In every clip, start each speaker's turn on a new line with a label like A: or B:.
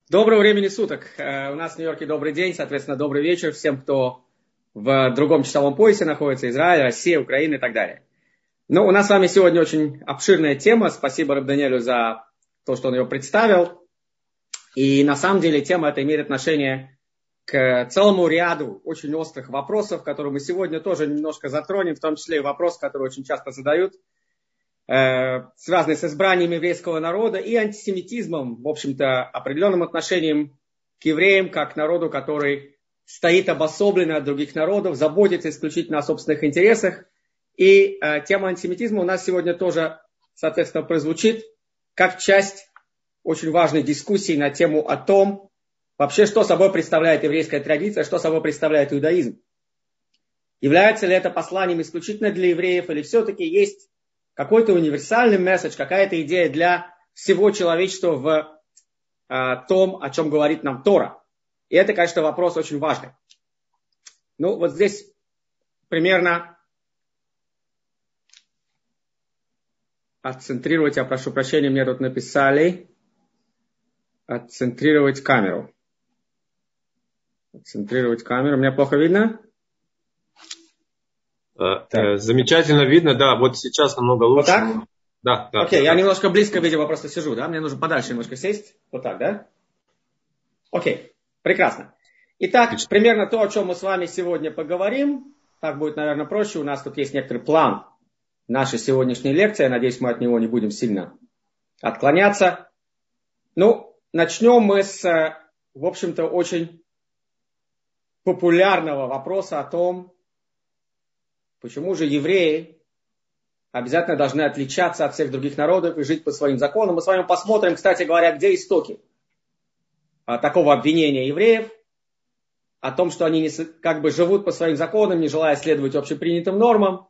A: Доброго времени суток. У нас в Нью-Йорке добрый день, соответственно, добрый вечер всем, кто в другом часовом поясе находится, Израиль, Россия, Украина и так далее. Но у нас с вами сегодня очень обширная тема. Спасибо Раб Даниэлю за то, что он ее представил. И на самом деле тема эта имеет отношение к целому ряду очень острых вопросов, которые мы сегодня тоже немножко затронем, в том числе и вопрос, который очень часто задают, связанный с избранием еврейского народа и антисемитизмом, в общем-то, определенным отношением к евреям, как к народу, который стоит обособленно от других народов, заботится исключительно о собственных интересах. И тема антисемитизма у нас сегодня тоже, соответственно, прозвучит как часть очень важной дискуссии на тему о том, вообще, что собой представляет еврейская традиция, что собой представляет иудаизм. Является ли это посланием исключительно для евреев, или все-таки есть какой-то универсальный месседж, какая-то идея для всего человечества в том, о чем говорит нам Тора. И это, конечно, вопрос очень важный. Ну, вот здесь примерно отцентрировать, я прошу прощения, мне тут написали, отцентрировать камеру. Отцентрировать камеру. Меня плохо видно?
B: Замечательно видно, да, вот сейчас намного лучше.
A: Вот так?
B: Да.
A: Окей, я немножко близко, видимо, просто сижу, да? Мне нужно подальше немножко сесть. Вот так, да? Окей, прекрасно. Итак, примерно то, о чем мы с вами сегодня поговорим. Так будет, наверное, проще. У нас тут есть некоторый план нашей сегодняшней лекции. Я надеюсь, мы от него не будем сильно отклоняться. Ну, начнем мы с, в общем-то, очень популярного вопроса о том, почему же евреи обязательно должны отличаться от всех других народов и жить по своим законам. Мы с вами посмотрим, кстати говоря, где истоки такого обвинения евреев, о том, что они как бы живут по своим законам, не желая следовать общепринятым нормам.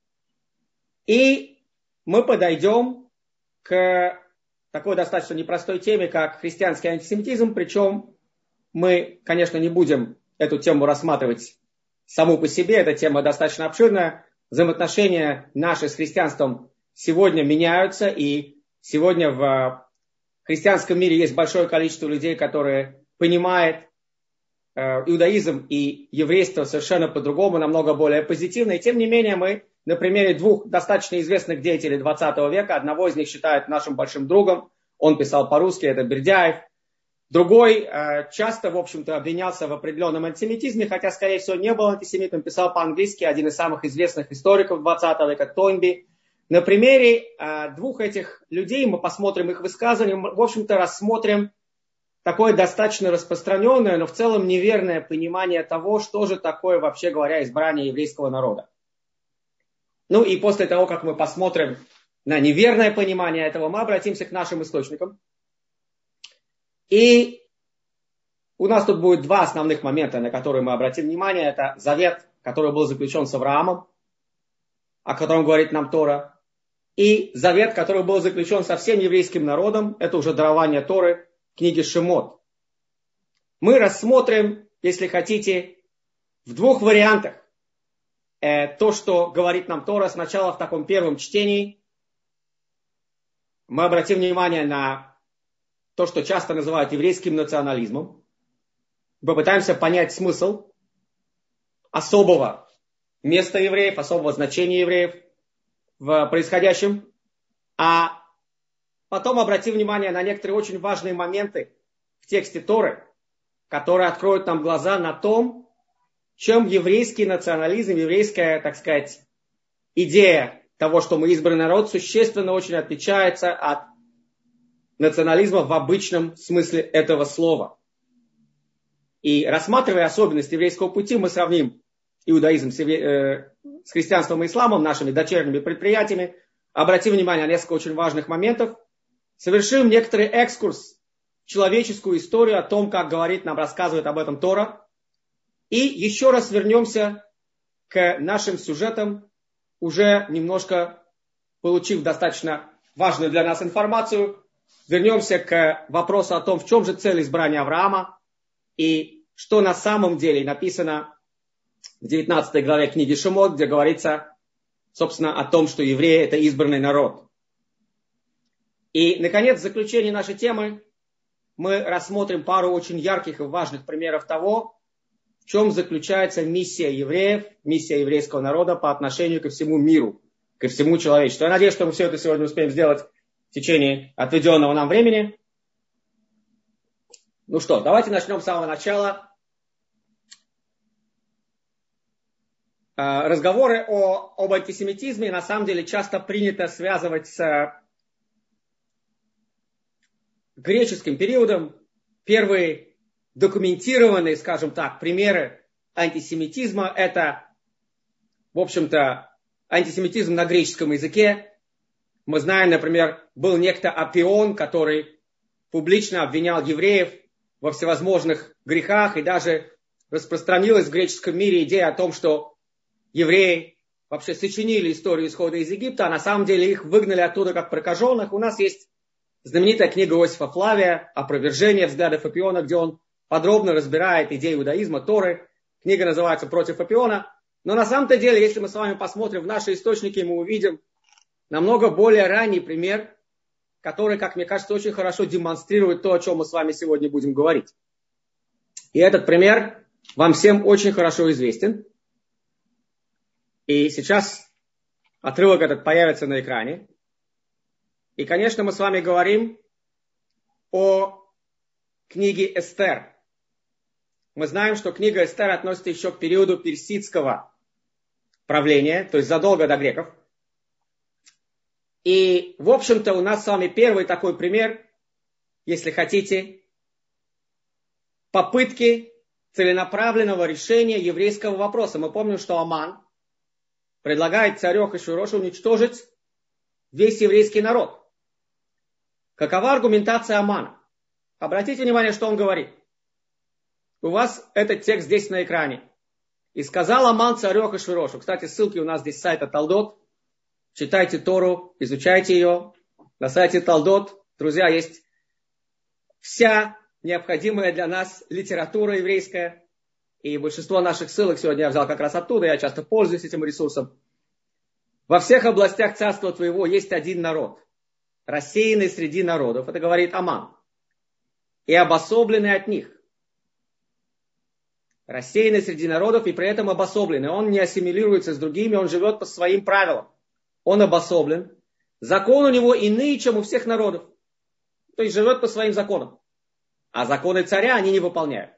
A: И мы подойдем к такой достаточно непростой теме, как христианский антисемитизм. Причем мы, конечно, не будем эту тему рассматривать саму по себе, эта тема достаточно обширная. Взаимоотношения наши с христианством сегодня меняются, и сегодня в христианском мире есть большое количество людей, которые понимают иудаизм и еврейство совершенно по-другому, намного более позитивно. И тем не менее мы на примере двух достаточно известных деятелей 20 века, одного из них считают нашим большим другом, он писал по-русски, это Бердяев. Другой часто, в общем-то, обвинялся в определенном антисемитизме, хотя, скорее всего, не был антисемитом, писал по-английски, один из самых известных историков 20 века, Тойнби. На примере двух этих людей мы посмотрим их высказывания, в общем-то, рассмотрим такое достаточно распространенное, но в целом неверное понимание того, что же такое, вообще говоря, избрание еврейского народа. Ну и после того, как мы посмотрим на неверное понимание этого, мы обратимся к нашим источникам. И у нас тут будет два основных момента, на которые мы обратим внимание. Это завет, который был заключен с Авраамом, о котором говорит нам Тора. И завет, который был заключен со всем еврейским народом. Это уже дарование Торы, книги Шемот. Мы рассмотрим, если хотите, в двух вариантах то, что говорит нам Тора. Сначала в таком первом чтении мы обратим внимание на то, что часто называют еврейским национализмом. Попытаемся понять смысл особого места евреев, особого значения евреев в происходящем. А потом обратим внимание на некоторые очень важные моменты в тексте Торы, которые откроют нам глаза на том, чем еврейский национализм, еврейская, так сказать, идея того, что мы избранный народ, существенно очень отличается от национализма в обычном смысле этого слова. И рассматривая особенности еврейского пути, мы сравним иудаизм с христианством и исламом, нашими дочерними предприятиями, обратим внимание на несколько очень важных моментов, совершим некоторый экскурс в человеческую историю о том, как говорит нам, рассказывает об этом Тора, и еще раз вернемся к нашим сюжетам, уже немножко получив достаточно важную для нас информацию. Вернемся к вопросу о том, в чем же цель избрания Авраама и что на самом деле написано в 19 главе книги Шемот, где говорится, собственно, о том, что евреи – это избранный народ. И, наконец, в заключение нашей темы мы рассмотрим пару очень ярких и важных примеров того, в чем заключается миссия евреев, миссия еврейского народа по отношению ко всему миру, ко всему человечеству. Я надеюсь, что мы все это сегодня успеем сделать в течение отведенного нам времени. Ну что, давайте начнем с самого начала. Разговоры об антисемитизме на самом деле часто принято связывать с греческим периодом. Первые документированные, скажем так, примеры антисемитизма — это, в общем-то, антисемитизм на греческом языке. Мы знаем, например, был некто Апион, который публично обвинял евреев во всевозможных грехах, и даже распространилась в греческом мире идея о том, что евреи вообще сочинили историю исхода из Египта, а на самом деле их выгнали оттуда как прокаженных. У нас есть знаменитая книга Иосифа Флавия «Опровержение взглядов Апиона», где он подробно разбирает идею иудаизма, Торы. Книга называется «Против Апиона». Но на самом-то деле, если мы с вами посмотрим в наши источники, мы увидим намного более ранний пример, который, как мне кажется, очень хорошо демонстрирует то, о чем мы с вами сегодня будем говорить. И этот пример вам всем очень хорошо известен. И сейчас отрывок этот появится на экране. И, конечно, мы с вами говорим о книге Эстер. Мы знаем, что книга Эстер относится еще к периоду персидского правления, то есть задолго до греков. И, в общем-то, у нас с вами первый такой пример, если хотите, попытки целенаправленного решения еврейского вопроса. Мы помним, что Аман предлагает царю Ахашвирошу уничтожить весь еврейский народ. Какова аргументация Амана? Обратите внимание, что он говорит. У вас этот текст здесь на экране. «И сказал Аман царю Ахашвирошу». Кстати, ссылки у нас здесь с сайта Талдот. Читайте Тору, изучайте ее. На сайте Талдот, друзья, есть вся необходимая для нас литература еврейская. И большинство наших ссылок сегодня я взял как раз оттуда. Я часто пользуюсь этим ресурсом. Во всех областях царства твоего есть один народ, рассеянный среди народов. Это говорит Аман. И обособленный от них. Рассеянный среди народов и при этом обособленный. Он не ассимилируется с другими, он живет по своим правилам. Он обособлен. Закон у него иные, чем у всех народов. То есть живет по своим законам. А законы царя они не выполняют.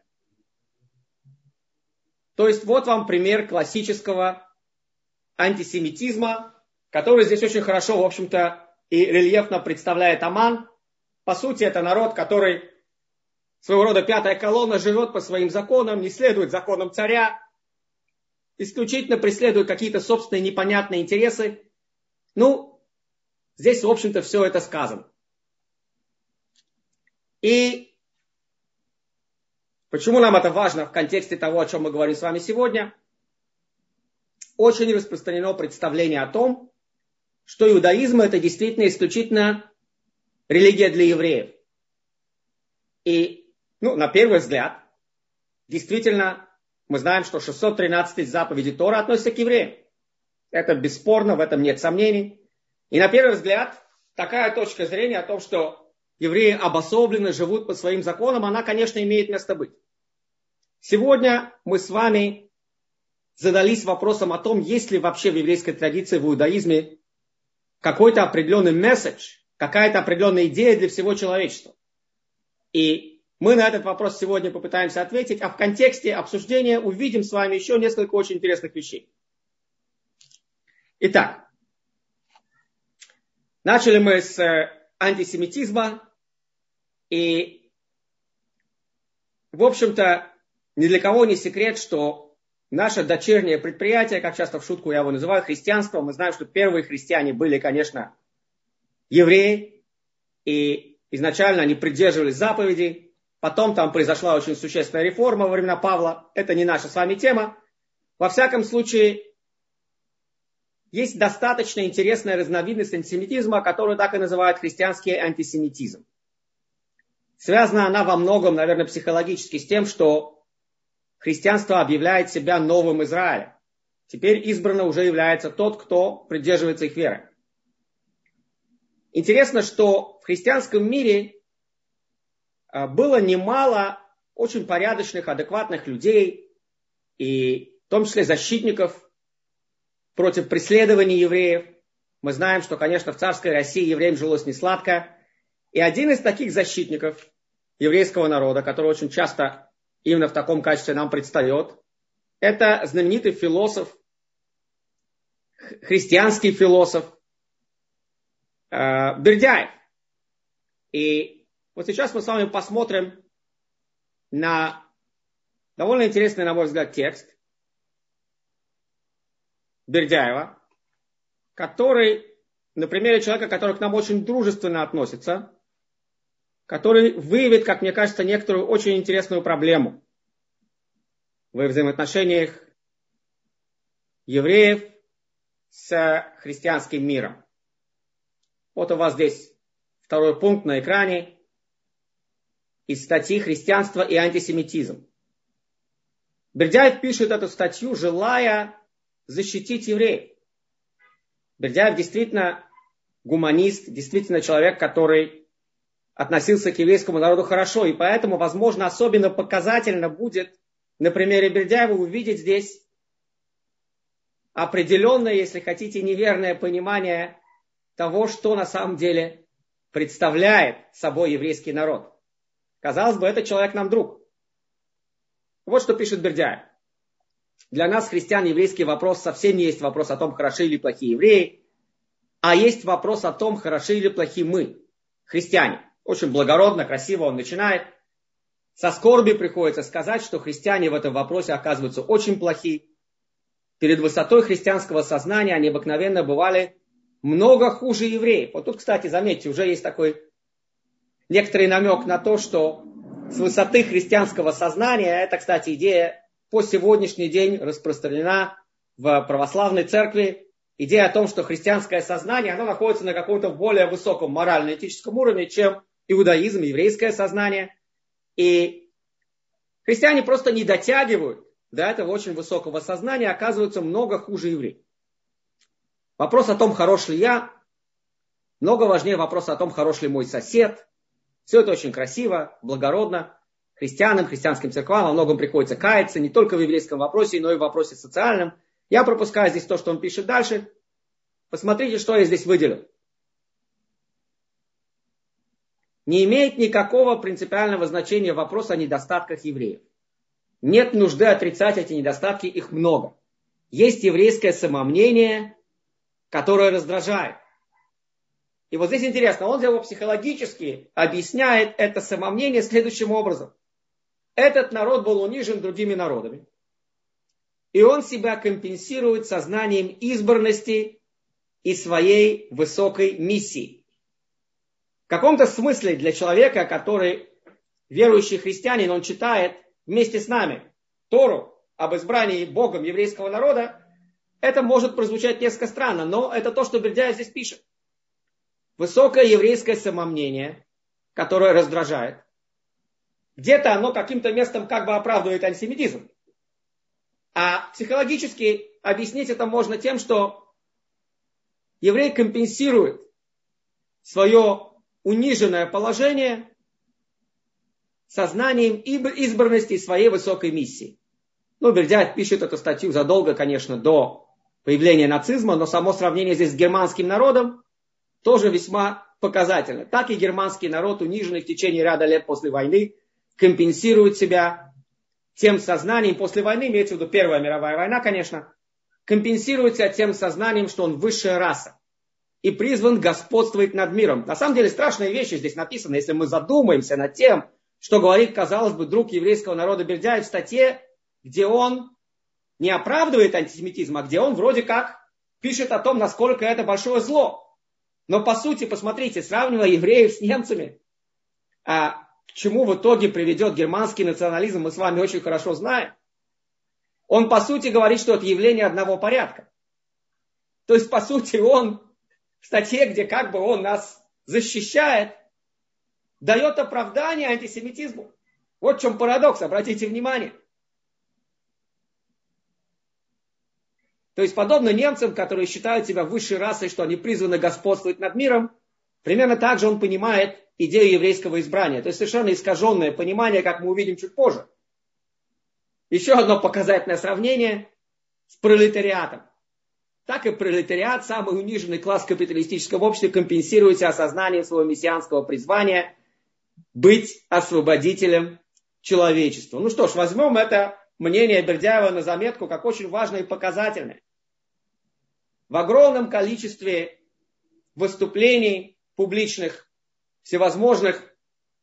A: То есть вот вам пример классического антисемитизма, который здесь очень хорошо, в общем-то, и рельефно представляет Аман. По сути, это народ, который своего рода пятая колонна, живет по своим законам, не следует законам царя, исключительно преследует какие-то собственные непонятные интересы. Ну, здесь, в общем-то, все это сказано. И почему нам это важно в контексте того, о чем мы говорим с вами сегодня? Очень распространено представление о том, что иудаизм — это действительно исключительно религия для евреев. И, на первый взгляд, действительно, мы знаем, что 613 заповедей Тора относятся к евреям. Это бесспорно, в этом нет сомнений. И на первый взгляд, такая точка зрения о том, что евреи обособлены, живут по своим законам, она, конечно, имеет место быть. Сегодня мы с вами задались вопросом о том, есть ли вообще в еврейской традиции, в иудаизме какой-то определенный месседж, какая-то определенная идея для всего человечества. И мы на этот вопрос сегодня попытаемся ответить, а в контексте обсуждения увидим с вами еще несколько очень интересных вещей. Итак, начали мы с антисемитизма, и, в общем-то, ни для кого не секрет, что наше дочернее предприятие, как часто в шутку я его называю, христианство, мы знаем, что первые христиане были, конечно, евреи, и изначально они придерживались заповедей, потом там произошла очень существенная реформа во времена Павла, это не наша с вами тема. Во всяком случае, есть достаточно интересная разновидность антисемитизма, которую так и называют христианский антисемитизм. Связана она во многом, наверное, психологически с тем, что христианство объявляет себя новым Израилем. Теперь избранно уже является тот, кто придерживается их веры. Интересно, что в христианском мире было немало очень порядочных, адекватных людей, и в том числе защитников против преследований евреев. Мы знаем, что, конечно, в царской России евреям жилось несладко. И один из таких защитников еврейского народа, который очень часто именно в таком качестве нам предстает, это знаменитый философ, христианский философ Бердяев. И вот сейчас мы с вами посмотрим на довольно интересный, на мой взгляд, текст Бердяева, который на примере человека, который к нам очень дружественно относится, который выявит, как мне кажется, некоторую очень интересную проблему в взаимоотношениях евреев с христианским миром. Вот у вас здесь второй пункт на экране из статьи «Христианство и антисемитизм». Бердяев пишет эту статью, желая защитить евреев. Бердяев действительно гуманист, действительно человек, который относился к еврейскому народу хорошо, и поэтому, возможно, особенно показательно будет на примере Бердяева увидеть здесь определенное, если хотите, неверное понимание того, что на самом деле представляет собой еврейский народ. Казалось бы, этот человек нам друг. Вот что пишет Бердяев. Для нас, христиан, еврейский вопрос совсем не есть вопрос о том, хороши или плохие евреи, а есть вопрос о том, хороши или плохи мы, христиане. Очень благородно, красиво он начинает. Со скорбью приходится сказать, что христиане в этом вопросе оказываются очень плохи. Перед высотой христианского сознания они обыкновенно бывали много хуже евреев. Вот тут, кстати, заметьте, уже есть такой некоторый намек на то, что с высоты христианского сознания, это, кстати, идея по сегодняшний день распространена в православной церкви, идея о том, что христианское сознание, оно находится на каком-то более высоком морально-этическом уровне, чем иудаизм, еврейское сознание. И христиане просто не дотягивают до этого очень высокого сознания, оказываются много хуже евреев. Вопрос о том, хорош ли я, много важнее вопроса о том, хорош ли мой сосед. Все это очень красиво, благородно. Христианам, христианским церквам во многом приходится каяться, не только в еврейском вопросе, но и в вопросе социальном. Я пропускаю здесь то, что он пишет дальше. Посмотрите, что я здесь выделил. Не имеет никакого принципиального значения вопрос о недостатках евреев. Нет нужды отрицать эти недостатки, их много. Есть еврейское самомнение, которое раздражает. И вот здесь интересно, он его психологически объясняет это самомнение следующим образом. Этот народ был унижен другими народами. И он себя компенсирует сознанием избранности и своей высокой миссии. В каком-то смысле для человека, который верующий христианин, он читает вместе с нами Тору об избрании Богом еврейского народа, это может прозвучать несколько странно, но это то, что Бердяев здесь пишет. Высокое еврейское самомнение, которое раздражает. Где-то оно каким-то местом как бы оправдывает антисемитизм. А психологически объяснить это можно тем, что еврей компенсирует свое униженное положение сознанием избранности своей высокой миссии. Ну, Бердяев пишет эту статью задолго, конечно, до появления нацизма, но само сравнение здесь с германским народом тоже весьма показательно. Так и германский народ, униженный в течение ряда лет после войны, компенсирует себя тем сознанием, после войны, имеется в виду Первая мировая война, конечно, компенсирует себя тем сознанием, что он высшая раса и призван господствовать над миром. На самом деле страшные вещи здесь написаны, если мы задумаемся над тем, что говорит, казалось бы, друг еврейского народа Бердяев в статье, где он не оправдывает антисемитизм, а где он вроде как пишет о том, насколько это большое зло. Но по сути, посмотрите, сравнивая евреев с немцами, к чему в итоге приведет германский национализм, мы с вами очень хорошо знаем. Он по сути говорит, что это явление одного порядка. То есть по сути он в статье, где как бы он нас защищает, дает оправдание антисемитизму. Вот в чем парадокс, обратите внимание. То есть, подобно немцам, которые считают себя высшей расой, что они призваны господствовать над миром, примерно так же он понимает идею еврейского избрания. То есть совершенно искаженное понимание, как мы увидим чуть позже. Еще одно показательное сравнение с пролетариатом. Так и пролетариат, самый униженный класс в капиталистическом обществе, компенсируется осознанием своего мессианского призвания быть освободителем человечества. Ну что ж, возьмем это мнение Бердяева на заметку как очень важное и показательное. В огромном количестве выступлений публичных, всевозможных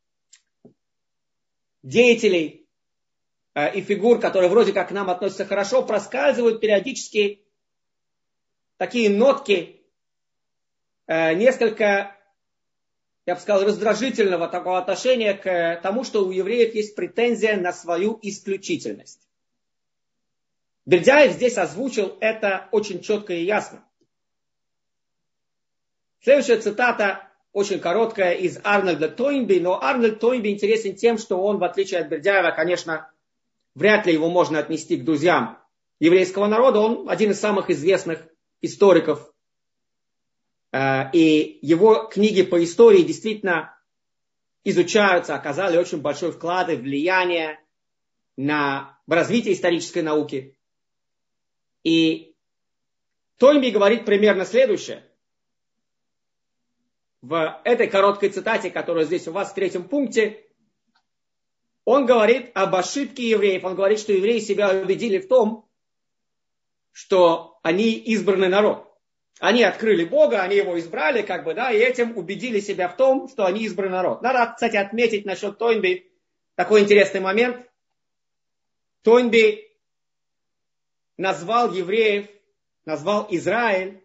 A: деятелей и фигур, которые вроде как к нам относятся хорошо, проскальзывают периодически такие нотки несколько, я бы сказал, раздражительного такого отношения к тому, что у евреев есть претензия на свою исключительность. Бердяев здесь озвучил это очень четко и ясно. Следующая цитата очень короткая из Арнольда Тойнби, но Арнольд Тойнби интересен тем, что он, в отличие от Бердяева, конечно, вряд ли его можно отнести к друзьям еврейского народа. Он один из самых известных историков. И его книги по истории действительно изучаются, оказали очень большой вклад и влияние на развитие исторической науки. И Тойнби говорит примерно следующее. В этой короткой цитате, которая здесь у вас в 3 пункте, он говорит об ошибке евреев. Он говорит, что евреи себя убедили в том, что они избранный народ. Они открыли Бога, они его избрали, и этим убедили себя в том, что они избранный народ. Надо, кстати, отметить насчет Тойнби такой интересный момент. Тойнби назвал евреев, назвал Израиль.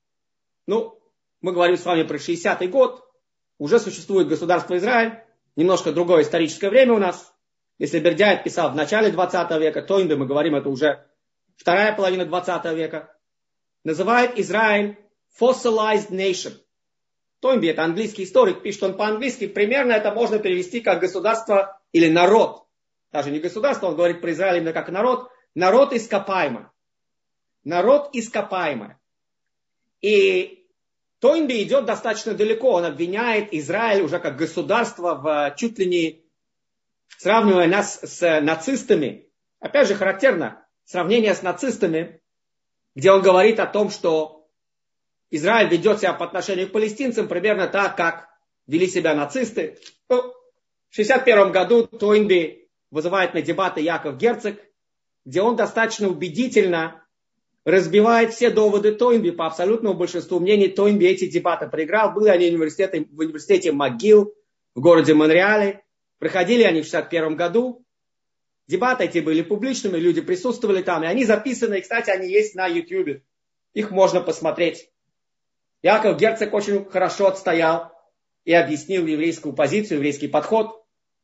A: Мы говорим с вами про 60-й год. Уже существует государство Израиль. Немножко другое историческое время у нас. Если Бердяев писал в начале 20 века, Тойнби, мы говорим, это уже вторая половина 20 века. Называет Израиль fossilized nation. Тойнби, это английский историк, пишет он по-английски. Примерно это можно перевести как государство или народ. Даже не государство, он говорит про Израиль именно как народ. Народ ископаемый. Народ ископаемый. И Тойнби идет достаточно далеко. Он обвиняет Израиль уже как государство чуть ли не сравнивая нас с нацистами. Опять же, характерно сравнение с нацистами, где он говорит о том, что Израиль ведет себя по отношению к палестинцам примерно так, как вели себя нацисты. В 1961 году Тойнби вызывает на дебаты Яков Герцог, где он достаточно убедительно разбивает все доводы Тойнби. По абсолютному большинству мнений Тойнби эти дебаты проиграл. Были они в университете МcGill в городе Монреале. Проходили они в 1961 году. Дебаты эти были публичными, люди присутствовали там. И они записаны, и, кстати, они есть на YouTube. Их можно посмотреть. Яков Герцог очень хорошо отстоял и объяснил еврейскую позицию, еврейский подход.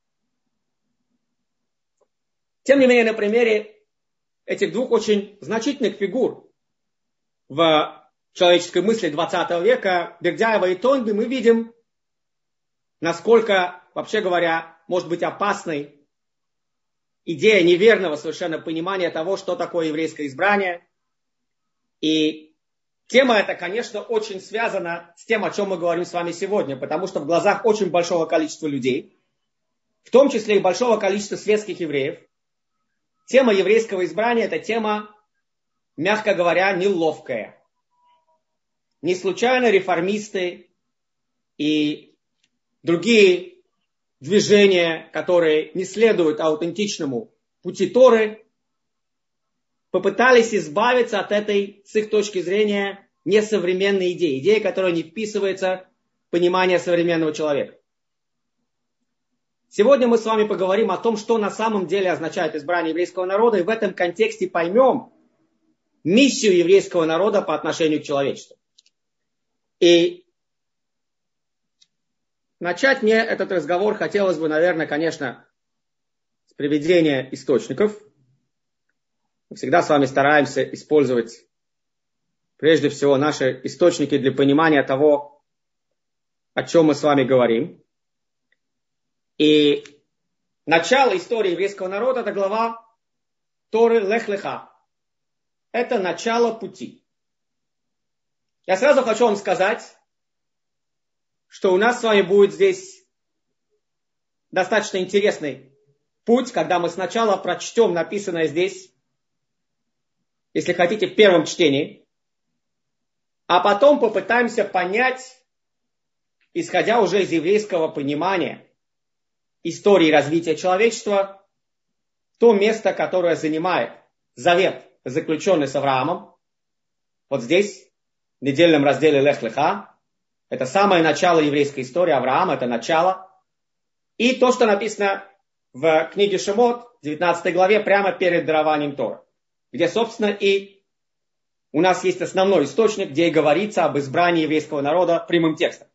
A: Тем не менее, на примере этих двух очень значительных фигур в человеческой мысли 20 века, Бердяева и Тойнби, мы видим, насколько, вообще говоря, может быть опасной идея неверного совершенно понимания того, что такое еврейское избрание. И тема эта, конечно, очень связана с тем, о чем мы говорим с вами сегодня, потому что в глазах очень большого количества людей, в том числе и большого количества светских евреев, тема еврейского избрания – это тема, мягко говоря, неловкая. Не случайно реформисты и другие движения, которые не следуют аутентичному пути Торы, попытались избавиться от этой, с их точки зрения, несовременной идеи. Идеи, которая не вписывается в понимание современного человека. Сегодня мы с вами поговорим о том, что на самом деле означает избрание еврейского народа, и в этом контексте поймем миссию еврейского народа по отношению к человечеству. И начать мне этот разговор хотелось бы, наверное, конечно, с приведения источников. Мы всегда с вами стараемся использовать прежде всего наши источники для понимания того, о чем мы с вами говорим. И начало истории еврейского народа – это глава Торы Лех Леха. Это начало пути. Я сразу хочу вам сказать, что у нас с вами будет здесь достаточно интересный путь, когда мы сначала прочтем написанное здесь, если хотите, в первом чтении, а потом попытаемся понять, исходя уже из еврейского понимания истории развития человечества, то место, которое занимает завет, заключенный с Авраамом, вот здесь, в недельном разделе Лех Леха, это самое начало еврейской истории Авраама, это начало, и то, что написано в книге Шемот, 19 главе, прямо перед дарованием Торы, где, собственно, и у нас есть основной источник, где и говорится об избрании еврейского народа прямым текстом.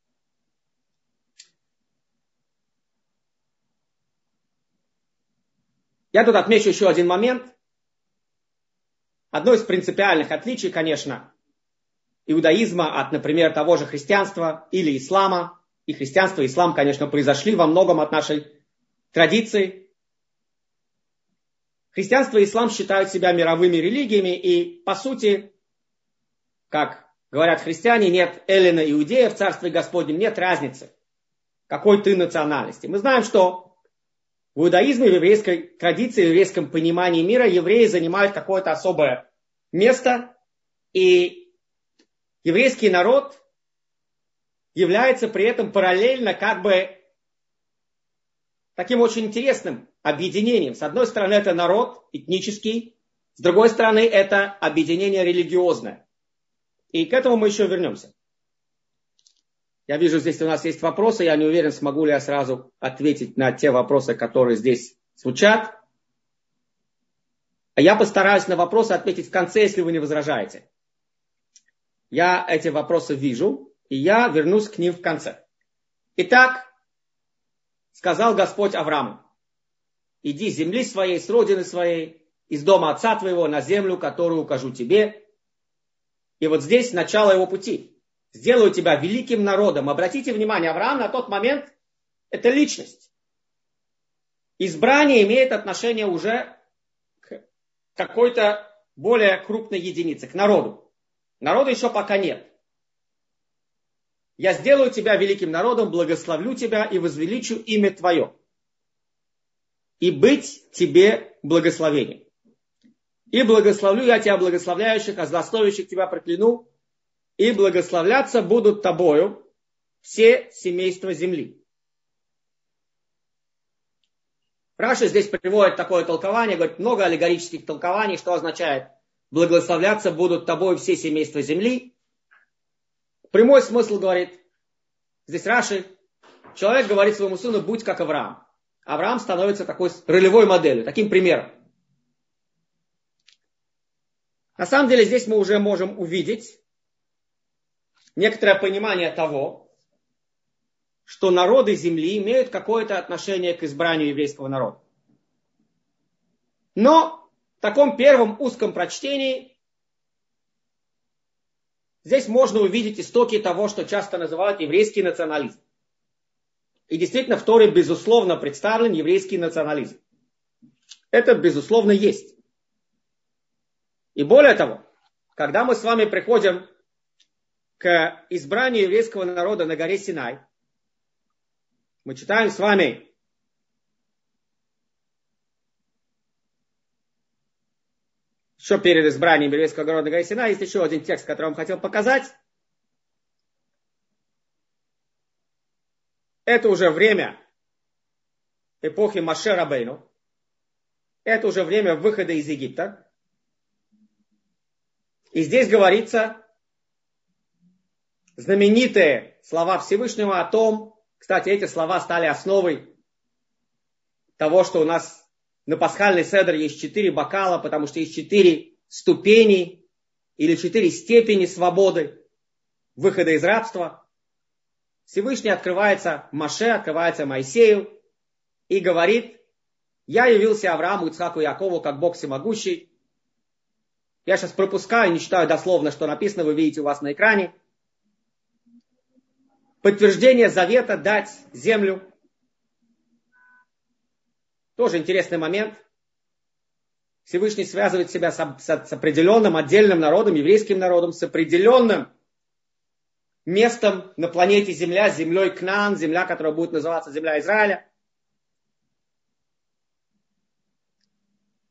A: Я тут отмечу еще один момент. Одно из принципиальных отличий, конечно, иудаизма от, например, того же христианства или ислама. И христианство, и ислам, конечно, произошли во многом от нашей традиции. Христианство и ислам считают себя мировыми религиями, и, по сути, как говорят христиане, нет эллина иудея в Царстве Господнем, нет разницы, какой ты национальности. Мы знаем, что в иудаизме, в еврейской традиции, в еврейском понимании мира евреи занимают какое-то особое место, и еврейский народ является при этом параллельно как бы таким очень интересным объединением. С одной стороны, это народ этнический, с другой стороны, это объединение религиозное. И к этому мы еще вернемся. Я вижу, здесь у нас есть вопросы, я не уверен, смогу ли я сразу ответить на те вопросы, которые здесь звучат. А я постараюсь на вопросы ответить в конце, если вы не возражаете. Я эти вопросы вижу, и я вернусь к ним в конце. Итак, сказал Господь Аврааму: иди с земли своей, с родины своей, из дома отца твоего на землю, которую укажу тебе. И вот здесь начало его пути. Сделаю тебя великим народом. Обратите внимание, Авраам на тот момент это личность. Избрание имеет отношение уже к какой-то более крупной единице, к народу. Народа еще пока нет. Я сделаю тебя великим народом, благословлю тебя и возвеличу имя твое. И быть тебе благословением. И благословлю я тебя благословляющих, а злословящих тебя прокляну. И благословляться будут тобою все семейства земли. Раши здесь приводит такое толкование, говорит, много аллегорических толкований, что означает благословляться будут тобою все семейства земли. Прямой смысл говорит, здесь Раши, человек говорит своему сыну, будь как Авраам. Авраам становится такой ролевой моделью, таким примером. На самом деле здесь мы уже можем увидеть некоторое понимание того, что народы земли имеют какое-то отношение к избранию еврейского народа. Но в таком первом узком прочтении здесь можно увидеть истоки того, что часто называют еврейский национализм. И действительно в Торе безусловно представлен еврейский национализм. Это безусловно есть. И более того, когда мы с вами приходим к избранию еврейского народа на горе Синай, мы читаем с вами еще перед избранием еврейского народа на горе Синай, есть еще один текст, который я вам хотел показать. Это уже время эпохи Моше Рабейну. Это уже время выхода из Египта. И здесь говорится знаменитые слова Всевышнего о том, кстати, эти слова стали основой того, что у нас на пасхальный седр есть 4 бокала, потому что есть 4 ступени или 4 степени свободы, выхода из рабства. Всевышний открывается Моше, открывается Моисею и говорит, я явился Аврааму, Ицхаку и Якову как Бог всемогущий. Я сейчас пропускаю, не читаю дословно, что написано, вы видите у вас на экране. Подтверждение завета дать землю. Тоже интересный момент. Всевышний связывает себя с определенным отдельным народом, еврейским народом, с определенным местом на планете Земля, с землей Кнаан, земля, которая будет называться земля Израиля.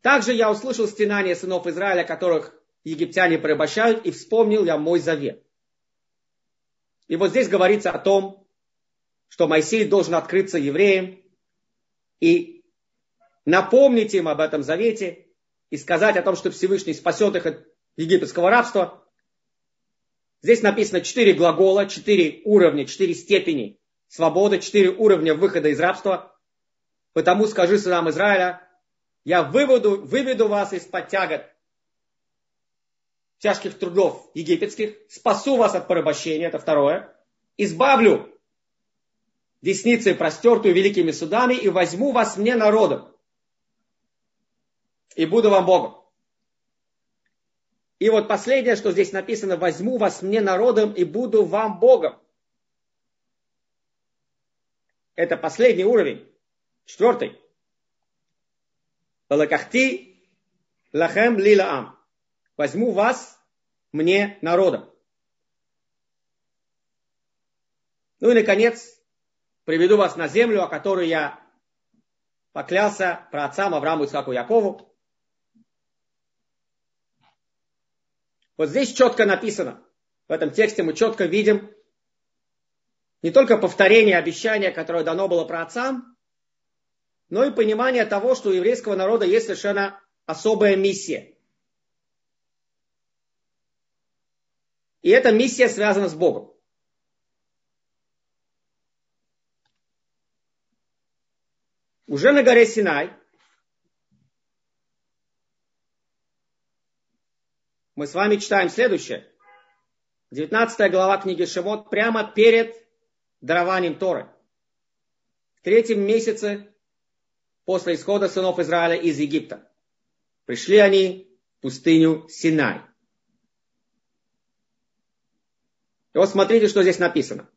A: Также я услышал стенания сынов Израиля, которых египтяне порабощают, и вспомнил я мой завет. И вот здесь говорится о том, что Моисей должен открыться евреям и напомнить им об этом завете и сказать о том, что Всевышний спасет их от египетского рабства. Здесь написано 4 глагола, 4 уровня, 4 степени свободы, 4 уровня выхода из рабства. Потому скажи сынам Израиля, я выведу вас из-под тягот тяжких трудов египетских, спасу вас от порабощения, это второе, избавлю десницей простертую великими судами и возьму вас мне народом и буду вам Богом. И вот последнее, что здесь написано, возьму вас мне народом и буду вам Богом. Это последний уровень, 4. Лакахти лахем лилаам. Возьму вас мне народом. Ну и, наконец, приведу вас на землю, о которой я поклялся праотцам Аврааму, Ицхаку, Якову. Вот здесь четко написано, в этом тексте мы четко видим не только повторение обещания, которое дано было праотцам, но и понимание того, что у еврейского народа есть совершенно особая миссия. И эта миссия связана с Богом. Уже на горе Синай мы с вами читаем следующее. 19 глава книги Шемот, прямо перед дарованием Торы. В 3-м месяце после исхода сынов Израиля из Египта. Пришли они в пустыню Синай. И вот смотрите, что здесь написано.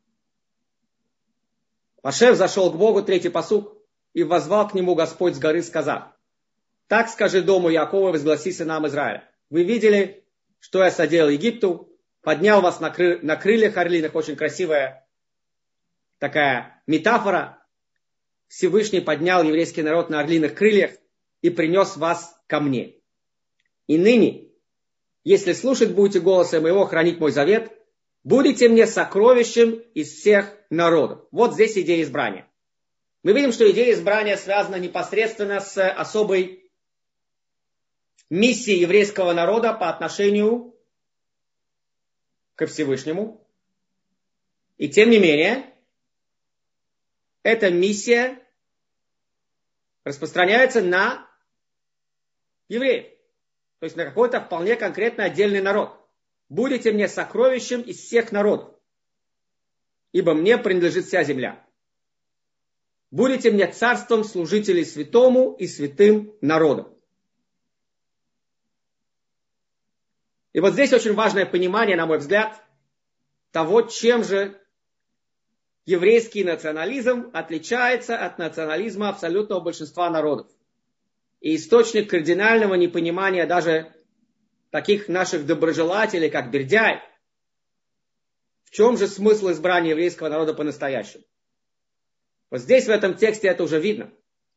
A: Моше взошел к Богу, 3-й пасук, и воззвал к нему Господь с горы, сказав: так скажи дому Якова, возгласи сынам Израиля. Вы видели, что я соделал Египту, поднял вас на крыльях орлиных, очень красивая такая метафора. Всевышний поднял еврейский народ на орлиных крыльях и принес вас ко мне. И ныне, если слушать будете голоса моего, хранить мой завет, будете мне сокровищем из всех народов. Вот здесь идея избрания. Мы видим, что идея избрания связана непосредственно с особой миссией еврейского народа по отношению ко Всевышнему. И тем не менее, эта миссия распространяется на евреев. То есть на какой-то вполне конкретно отдельный народ. Будете мне сокровищем из всех народов, ибо мне принадлежит вся земля. Будете мне царством служителей святому и святым народом. И вот здесь очень важное понимание, на мой взгляд, того, чем же еврейский национализм отличается от национализма абсолютного большинства народов. И источник кардинального непонимания даже таких наших доброжелателей, как Бердяев. В чем же смысл избрания еврейского народа по-настоящему? Вот здесь, в этом тексте, это уже видно.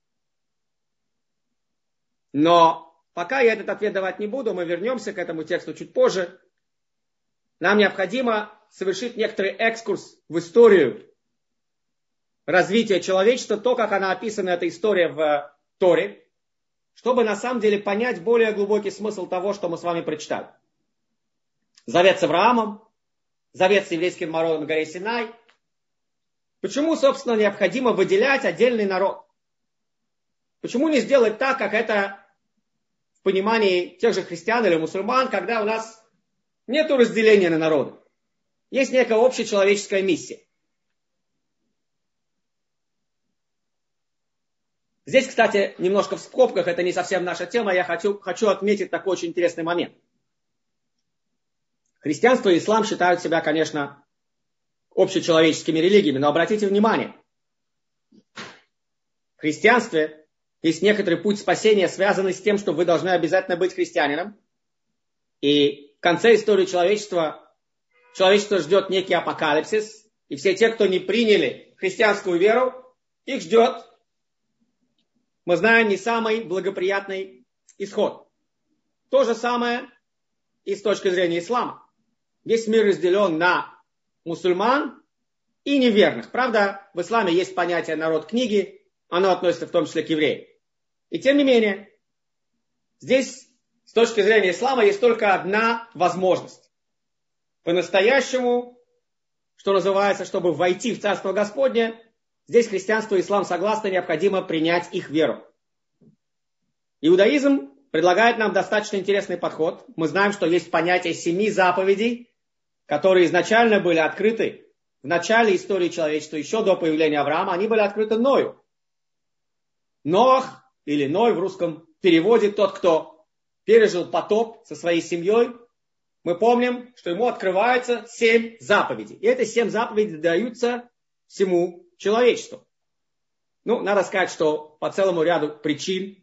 A: Но пока я этот ответ давать не буду, мы вернемся к этому тексту чуть позже. Нам необходимо совершить некоторый экскурс в историю развития человечества, то, как она описана, эта история в Торе, чтобы на самом деле понять более глубокий смысл того, что мы с вами прочитали. Завет с Авраамом, завет с еврейским народом на горе Синай. Почему, собственно, необходимо выделять отдельный народ? Почему не сделать так, как это в понимании тех же христиан или мусульман, когда у нас нет разделения на народы? Есть некая общечеловеческая миссия. Здесь, кстати, немножко в скобках, это не совсем наша тема, я хочу отметить такой очень интересный момент. Христианство и ислам считают себя, конечно, общечеловеческими религиями, но обратите внимание, в христианстве есть некоторый путь спасения, связанный с тем, что вы должны обязательно быть христианином, и в конце истории человечество ждет некий апокалипсис, и все те, кто не приняли христианскую веру, их ждет, мы знаем, не самый благоприятный исход. То же самое и с точки зрения ислама. Весь мир разделен на мусульман и неверных. Правда, в исламе есть понятие народ книги, оно относится в том числе к евреям. И тем не менее, здесь с точки зрения ислама есть только одна возможность. По-настоящему, что называется, чтобы войти в Царство Господне, здесь христианство и ислам согласны, необходимо принять их веру. Иудаизм предлагает нам достаточно интересный подход. Мы знаем, что есть понятие 7 заповедей, которые изначально были открыты в начале истории человечества, еще до появления Авраама. Они были открыты Ною. Ноах, или Ной в русском переводе, тот, кто пережил потоп со своей семьей, мы помним, что ему открываются 7 заповедей. И эти 7 заповедей даются всему человечеству. Надо сказать, что по целому ряду причин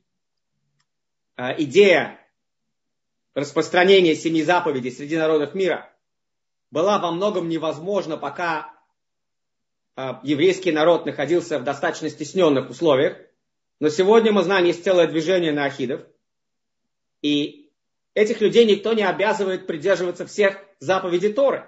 A: идея распространения 7 заповедей среди народов мира была во многом невозможна, пока еврейский народ находился в достаточно стесненных условиях. Но сегодня мы знаем, есть целое движение неохидов. И этих людей никто не обязывает придерживаться всех заповедей Торы.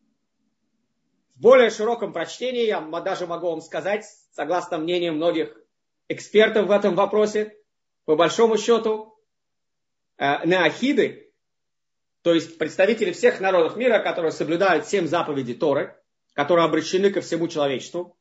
A: В более широком прочтении, я даже могу вам сказать, согласно мнению многих экспертов в этом вопросе, по большому счету, неохиды, то есть представители всех народов мира, которые соблюдают 7 заповедей Торы, которые обращены ко всему человечеству,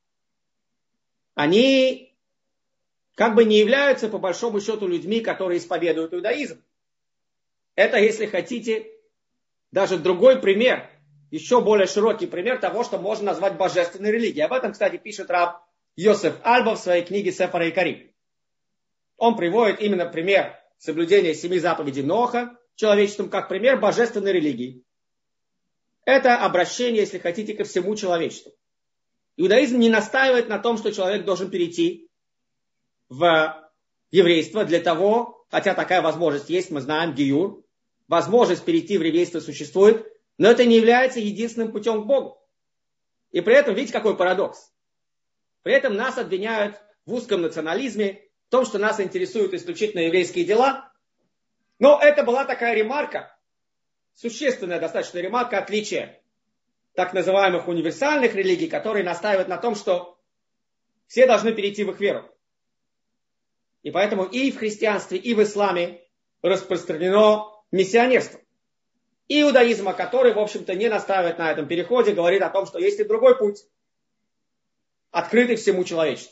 A: они как бы не являются по большому счету людьми, которые исповедуют иудаизм. Это, если хотите, даже другой пример, еще более широкий пример того, что можно назвать божественной религией. Об этом, кстати, пишет рав Йосеф Альба в своей книге Сефер Икарим. Он приводит именно пример соблюдения 7 заповедей Ноаха человечеством как пример божественной религии. Это обращение, если хотите, ко всему человечеству. Иудаизм не настаивает на том, что человек должен перейти в еврейство для того, хотя такая возможность есть, мы знаем, гиюр, возможность перейти в еврейство существует, но это не является единственным путем к Богу. И при этом, видите, какой парадокс. При этом нас обвиняют в узком национализме, в том, что нас интересуют исключительно еврейские дела. Но это была такая ремарка, существенная достаточно ремарка отличия так называемых универсальных религий, которые настаивают на том, что все должны перейти в их веру. И поэтому и в христианстве, и в исламе распространено миссионерство. И иудаизм, который, в общем-то, не настаивает на этом переходе, говорит о том, что есть и другой путь, открытый всему человечеству.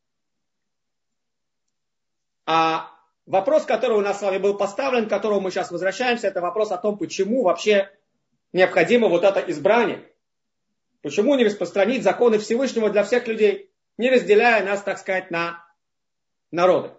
A: А вопрос, который у нас с вами был поставлен, к которому мы сейчас возвращаемся, это вопрос о том, почему вообще необходимо вот это избрание. Почему не распространить законы Всевышнего для всех людей, не разделяя нас, так сказать, на народы.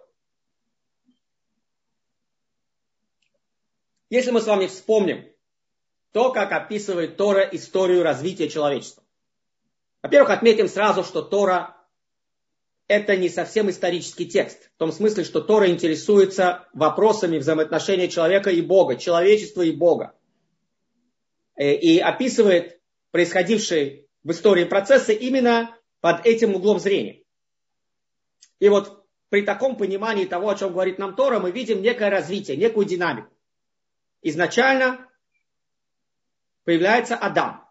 A: Если мы с вами вспомним то, как описывает Тора историю развития человечества. Во-первых, отметим сразу, что Тора это не совсем исторический текст. В том смысле, что Тора интересуется вопросами взаимоотношения человека и Бога, человечества и Бога. И описывает происходившие в истории процессы именно под этим углом зрения. И вот при таком понимании того, о чем говорит нам Тора, мы видим некое развитие, некую динамику. Изначально появляется Адам.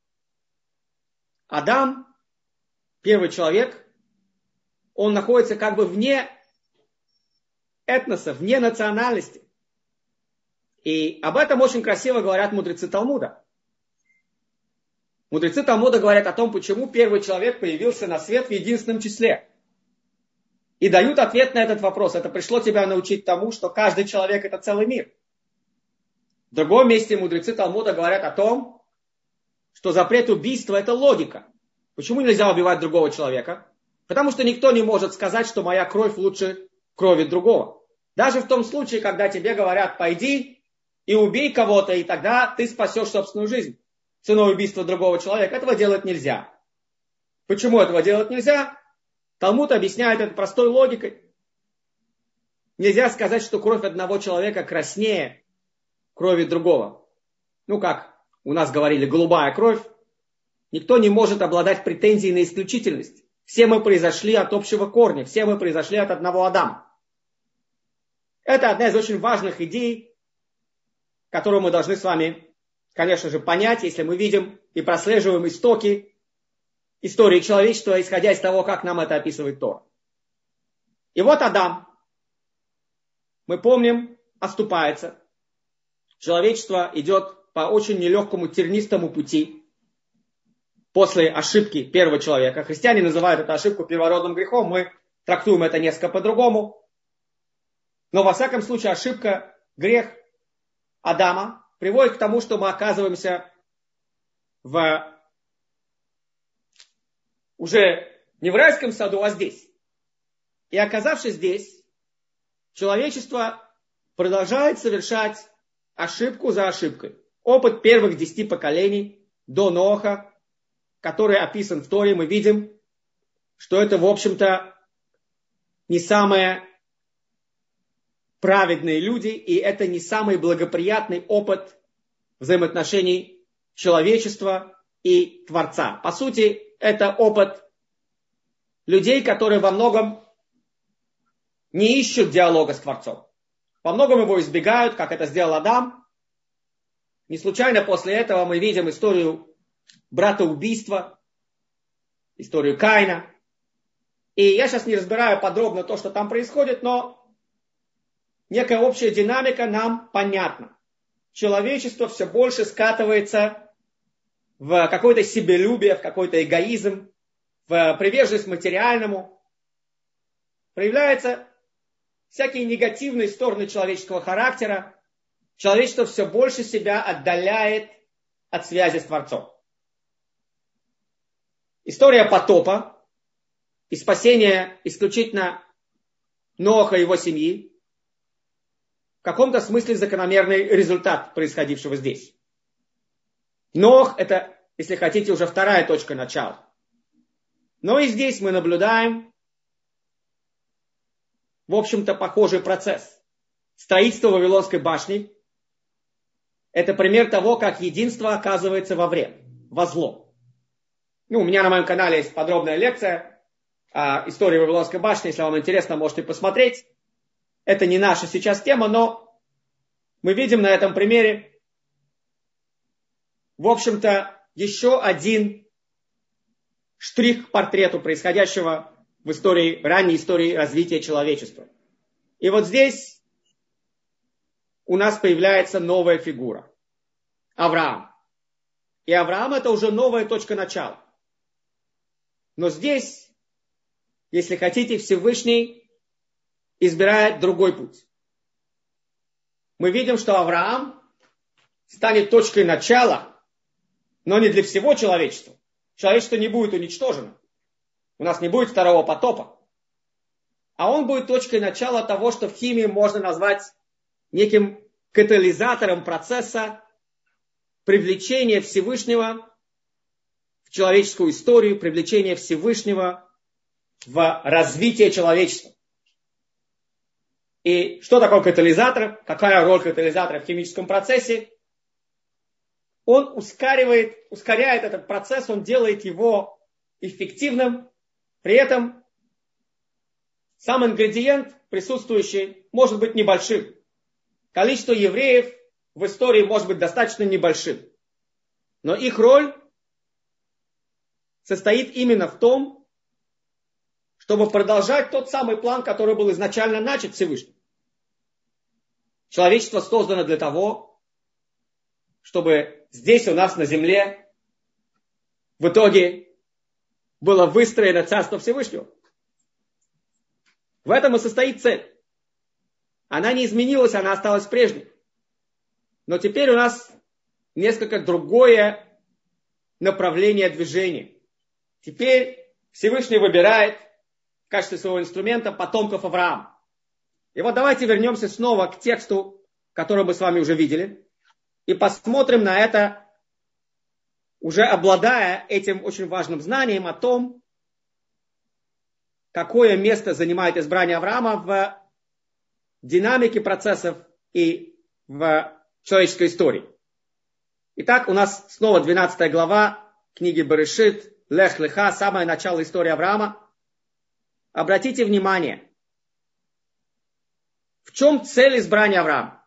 A: Адам, первый человек, он находится как бы вне этноса, вне национальности. И об этом очень красиво говорят мудрецы Талмуда. Мудрецы Талмуда говорят о том, почему первый человек появился на свет в единственном числе. И дают ответ на этот вопрос. Это пришло тебя научить тому, что каждый человек это целый мир. В другом месте мудрецы Талмуда говорят о том, что запрет убийства это логика. Почему нельзя убивать другого человека? Потому что никто не может сказать, что моя кровь лучше крови другого. Даже в том случае, когда тебе говорят, пойди и убей кого-то, и тогда ты спасешь собственную жизнь ценой убийства другого человека. Этого делать нельзя. Почему этого делать нельзя? Талмуд объясняет это простой логикой. Нельзя сказать, что кровь одного человека краснее крови другого. Как у нас говорили, голубая кровь. Никто не может обладать претензией на исключительность. Все мы произошли от общего корня, все мы произошли от одного Адама. Это одна из очень важных идей, которую мы должны с вами, конечно же, понять, если мы видим и прослеживаем истоки истории человечества, исходя из того, как нам это описывает Тора. И вот Адам, мы помним, оступается. Человечество идет по очень нелегкому тернистому пути после ошибки первого человека. Христиане называют эту ошибку первородным грехом, мы трактуем это несколько по-другому. Но во всяком случае ошибка, грех Адама приводит к тому, что мы оказываемся уже не в райском саду, а здесь. И оказавшись здесь, человечество продолжает совершать ошибку за ошибкой. Опыт первых 10 поколений до Ноаха, который описан в Торе, мы видим, что это, в общем-то, не самые праведные люди, и это не самый благоприятный опыт взаимоотношений человечества и Творца. По сути, это опыт людей, которые во многом не ищут диалога с Творцом. Во многом его избегают, как это сделал Адам. Не случайно после этого мы видим историю братоубийства, историю Каина. И я сейчас не разбираю подробно то, что там происходит, но некая общая динамика нам понятна. Человечество все больше скатывается в какое-то себелюбие, в какой-то эгоизм, в приверженность материальному. Проявляются всякие негативные стороны человеческого характера. Человечество все больше себя отдаляет от связи с Творцом. История потопа и спасения исключительно Ноаха и его семьи в каком-то смысле закономерный результат происходившего здесь. Ноах — это, если хотите, уже вторая точка начала. Но и здесь мы наблюдаем, в общем-то, похожий процесс. Строительство Вавилонской башни — это пример того, как единство оказывается во вред, во зло. У меня на моем канале есть подробная лекция о истории Вавилонской башни. Если вам интересно, можете посмотреть. Это не наша сейчас тема, но мы видим на этом примере, в общем-то, еще один штрих к портрету происходящего в истории, ранней истории развития человечества. И вот здесь у нас появляется новая фигура. Авраам. И Авраам — это уже новая точка начала. Но здесь, если хотите, Всевышний избирает другой путь. Мы видим, что Авраам станет точкой начала, но не для всего человечества. Человечество не будет уничтожено. У нас не будет второго потопа. А он будет точкой начала того, что в химии можно назвать неким катализатором процесса привлечения Всевышнего в человеческую историю, привлечения Всевышнего в развитие человечества. И что такое катализатор? Какая роль катализатора в химическом процессе? Он ускоряет этот процесс, он делает его эффективным. При этом сам ингредиент присутствующий может быть небольшим. Количество евреев в истории может быть достаточно небольшим. Но их роль состоит именно в том, чтобы продолжать тот самый план, который был изначально начат Всевышним. Человечество создано для того, чтобы здесь у нас на земле в итоге было выстроено Царство Всевышнего. В этом и состоит цель. Она не изменилась, она осталась прежней. Но теперь у нас несколько другое направление движения. Теперь Всевышний выбирает в качестве своего инструмента потомков Авраама. И вот давайте вернемся снова к тексту, который мы с вами уже видели, и посмотрим на это, уже обладая этим очень важным знанием о том, какое место занимает избрание Авраама в динамике процессов и в человеческой истории. Итак, у нас снова 12 глава книги Берешит, Лех Леха, самое начало истории Авраама. Обратите внимание, в чем цель избрания Авраама?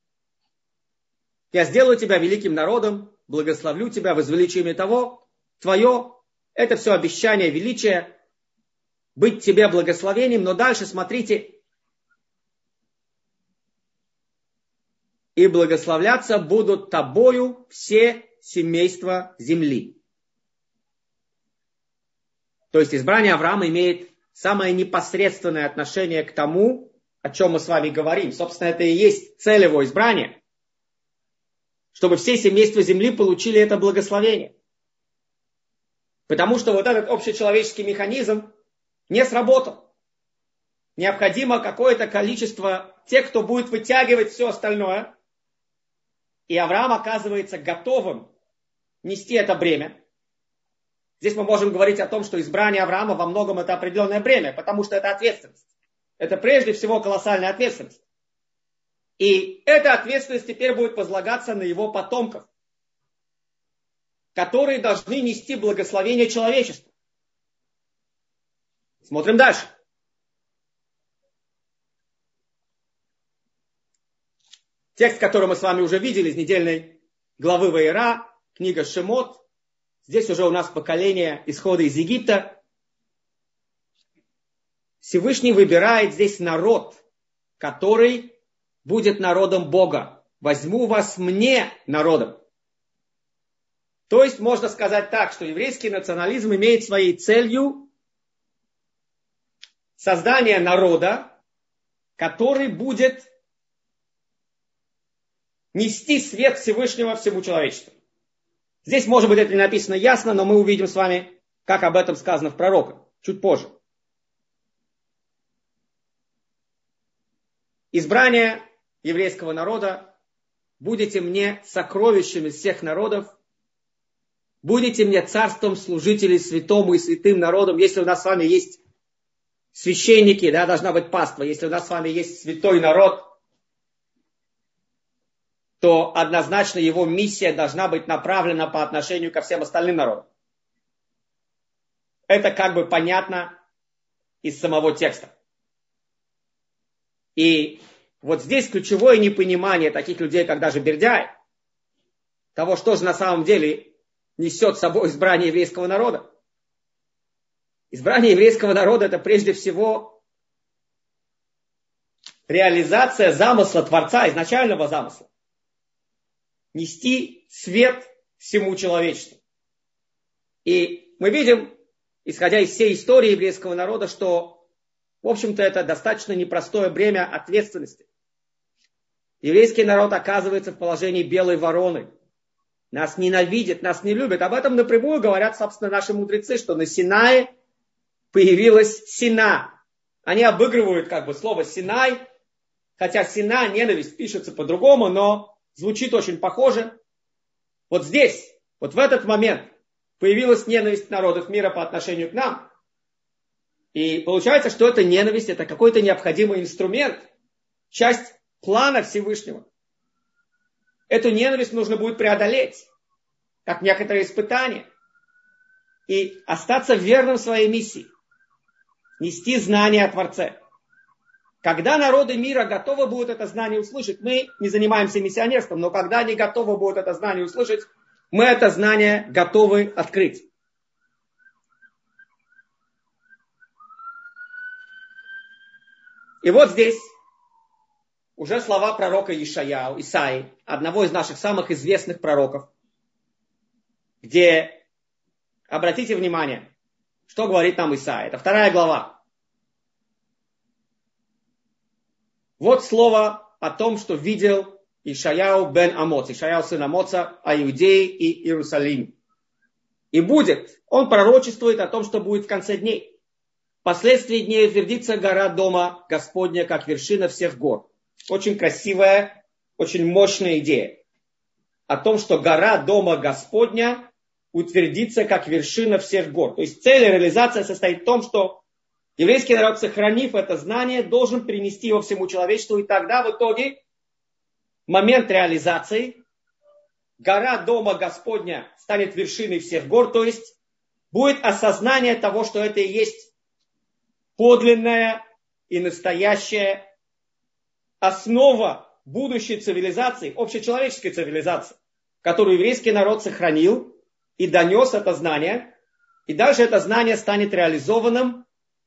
A: Я сделаю тебя великим народом, благословлю тебя, возвеличу имя того, твое. Это все обещание величия, быть тебе благословением. Но дальше смотрите. И благословляться будут тобою все семейства земли. То есть избрание Авраама имеет самое непосредственное отношение к тому, о чем мы с вами говорим. Собственно, это и есть цель его избрания. Чтобы все семейства земли получили это благословение. Потому что вот этот общечеловеческий механизм не сработал. Необходимо какое-то количество тех, кто будет вытягивать все остальное. И Авраам оказывается готовым нести это бремя. Здесь мы можем говорить о том, что избрание Авраама во многом это определенное бремя, потому что это ответственность. Это прежде всего колоссальная ответственность. И эта ответственность теперь будет возлагаться на его потомков, которые должны нести благословение человечеству. Смотрим дальше. Текст, который мы с вами уже видели из недельной главы Ваера, книга Шемот. Здесь уже у нас поколение исхода из Египта. Всевышний выбирает здесь народ, который будет народом Бога. Возьму вас мне народом. То есть можно сказать так, что еврейский национализм имеет своей целью создание народа, который будет нести свет Всевышнего всему человечеству. Здесь, может быть, это не написано ясно, но мы увидим с вами, как об этом сказано в пророках, чуть позже. Избрание еврейского народа. Будете мне сокровищем из всех народов. Будете мне царством служителей святому и святым народом. Если у нас с вами есть священники, да, должна быть паства. Если у нас с вами есть святой народ, то однозначно его миссия должна быть направлена по отношению ко всем остальным народам. Это как бы понятно из самого текста. И вот здесь ключевое непонимание таких людей, как даже Бердяй, того, что же на самом деле несет с собой избрание еврейского народа. Избрание еврейского народа – это прежде всего реализация замысла Творца, изначального замысла. Нести свет всему человечеству. И мы видим, исходя из всей истории еврейского народа, что, в общем-то, это достаточно непростое бремя ответственности. Еврейский народ оказывается в положении белой вороны. Нас ненавидят, нас не любят. Об этом напрямую говорят, собственно, наши мудрецы, что на Синае появилась Сина. Они обыгрывают как бы слово Синай, хотя Сина, ненависть, пишется по-другому, но звучит очень похоже. Вот здесь, вот в этот момент появилась ненависть народов мира по отношению к нам. И получается, что эта ненависть, это какой-то необходимый инструмент, часть плана Всевышнего. Эту ненависть нужно будет преодолеть, как некоторые испытания, и остаться верным своей миссии, нести знания о Творце. Когда народы мира готовы будут это знание услышать, мы не занимаемся миссионерством, но когда они готовы будут это знание услышать, мы это знание готовы открыть. И вот здесь уже слова пророка Исаии, одного из наших самых известных пророков, где, обратите внимание, что говорит нам Исаия. Это 2 глава. Вот слово о том, что видел Ишаяу бен Амоц, Ишаяу сын Амоца, о Иудее и Иерусалиме. И будет, он пророчествует о том, что будет в конце дней. Впоследствии дней утвердится гора дома Господня, как вершина всех гор. Очень красивая, очень мощная идея. О том, что гора дома Господня утвердится, как вершина всех гор. То есть цель и реализация состоит в том, что еврейский народ, сохранив это знание, должен перенести его всему человечеству. И тогда в итоге, момент реализации, гора дома Господня станет вершиной всех гор. То есть будет осознание того, что это и есть подлинная и настоящая основа будущей цивилизации, общечеловеческой цивилизации, которую еврейский народ сохранил и донес это знание, и дальше это знание станет реализованным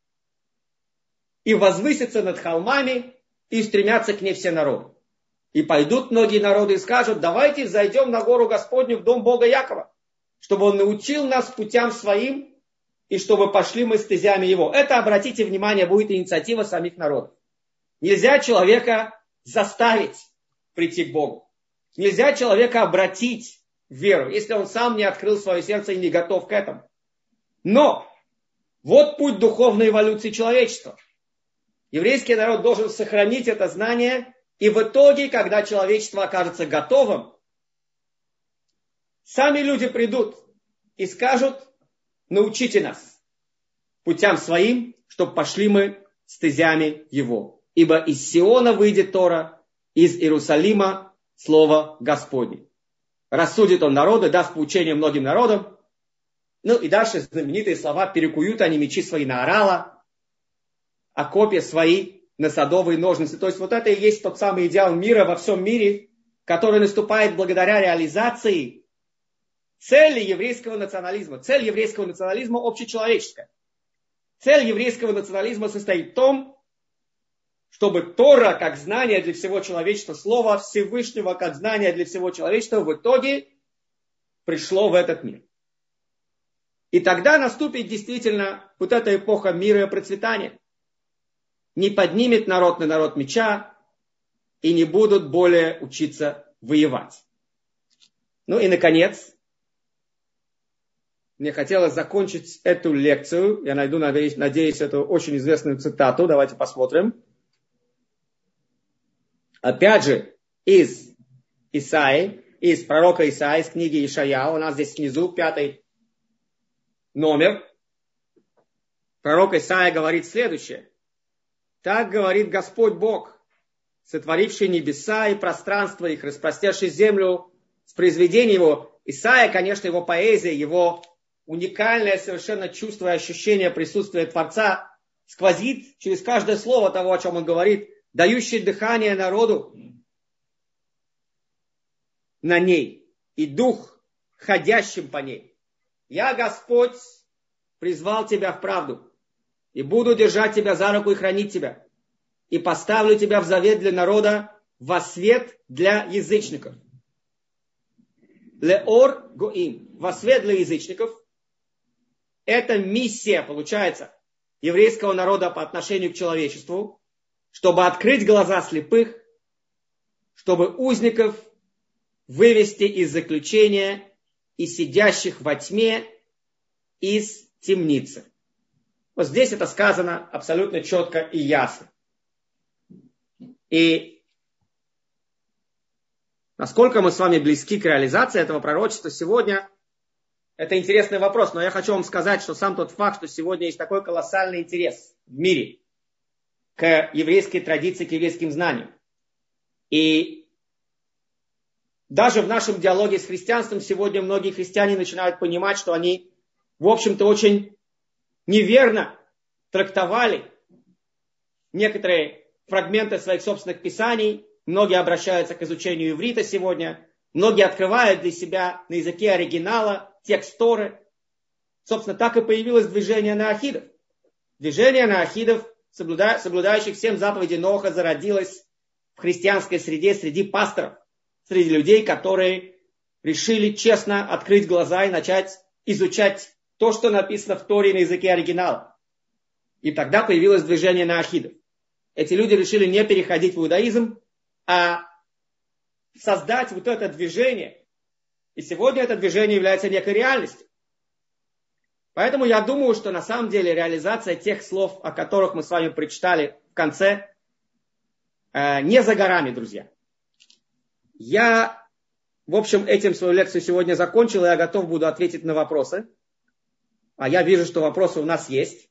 A: и возвысится над холмами, и стремятся к ней все народы. И пойдут многие народы и скажут: давайте зайдем на гору Господню, в дом Бога Якова, чтобы он научил нас путям своим, и чтобы пошли мы стезями его. Это, обратите внимание, будет инициатива самих народов. Нельзя человека заставить прийти к Богу. Нельзя человека обратить в веру, если он сам не открыл свое сердце и не готов к этому. Но вот путь духовной эволюции человечества. Еврейский народ должен сохранить это знание, и в итоге, когда человечество окажется готовым, сами люди придут и скажут: научите нас путям своим, чтобы пошли мы стезями его. Ибо из Сиона выйдет Тора, из Иерусалима слово Господне. Рассудит он народы, даст поучение многим народам. Ну и дальше знаменитые слова: перекуют они мечи свои на орала, а копья свои на садовые ножницы. То есть вот это и есть тот самый идеал мира во всем мире, который наступает благодаря реализации цели еврейского национализма. Цель еврейского национализма общечеловеческая. Цель еврейского национализма состоит в том, чтобы Тора, как знание для всего человечества, Слово Всевышнего, как знание для всего человечества, в итоге пришло в этот мир. И тогда наступит действительно вот эта эпоха мира и процветания. Не поднимет народ на народ меча, и не будут более учиться воевать. Ну и, наконец, мне хотелось закончить эту лекцию. Я найду, надеюсь, эту очень известную цитату. Давайте посмотрим. Опять же, из Исаии, из пророка Исаии, из книги Ишая. У нас здесь внизу 5 номер. Пророк Исаия говорит следующее. Так говорит Господь Бог, сотворивший небеса и пространство их, распростерший землю с произведения его. Исаия, конечно, его поэзия, его уникальное совершенно чувство и ощущение присутствия Творца сквозит через каждое слово того, о чем он говорит, дающий дыхание народу на ней и дух, ходящим по ней. Я, Господь, призвал тебя в правду и буду держать тебя за руку и хранить тебя. И поставлю тебя в завет для народа, во свет для язычников. Леор гоим, во свет для язычников. Это миссия, получается, еврейского народа по отношению к человечеству, чтобы открыть глаза слепых, чтобы узников вывести из заключения и сидящих во тьме из темницы. Вот здесь это сказано абсолютно четко и ясно. И насколько мы с вами близки к реализации этого пророчества сегодня, это интересный вопрос. Но я хочу вам сказать, что сам тот факт, что сегодня есть такой колоссальный интерес в мире к еврейской традиции, к еврейским знаниям. И даже в нашем диалоге с христианством сегодня многие христиане начинают понимать, что они, в общем-то, очень неверно трактовали некоторые фрагменты своих собственных писаний. Многие обращаются к изучению иврита сегодня. Многие открывают для себя на языке оригинала текст Торы. Собственно, так и появилось движение наахидов. Движение наахидов, соблюдающих всем заповеди Ноха, зародилось в христианской среде, среди пасторов, среди людей, которые решили честно открыть глаза и начать изучать то, что написано в Торе на языке оригинала. И тогда появилось движение наахидов. Эти люди решили не переходить в иудаизм, а создать вот это движение. И сегодня это движение является некой реальностью. Поэтому я думаю, что на самом деле реализация тех слов, о которых мы с вами прочитали в конце, не за горами, друзья. Я, в общем, этим свою лекцию сегодня закончил, и я готов буду ответить на вопросы. А я вижу, что вопросы у нас есть.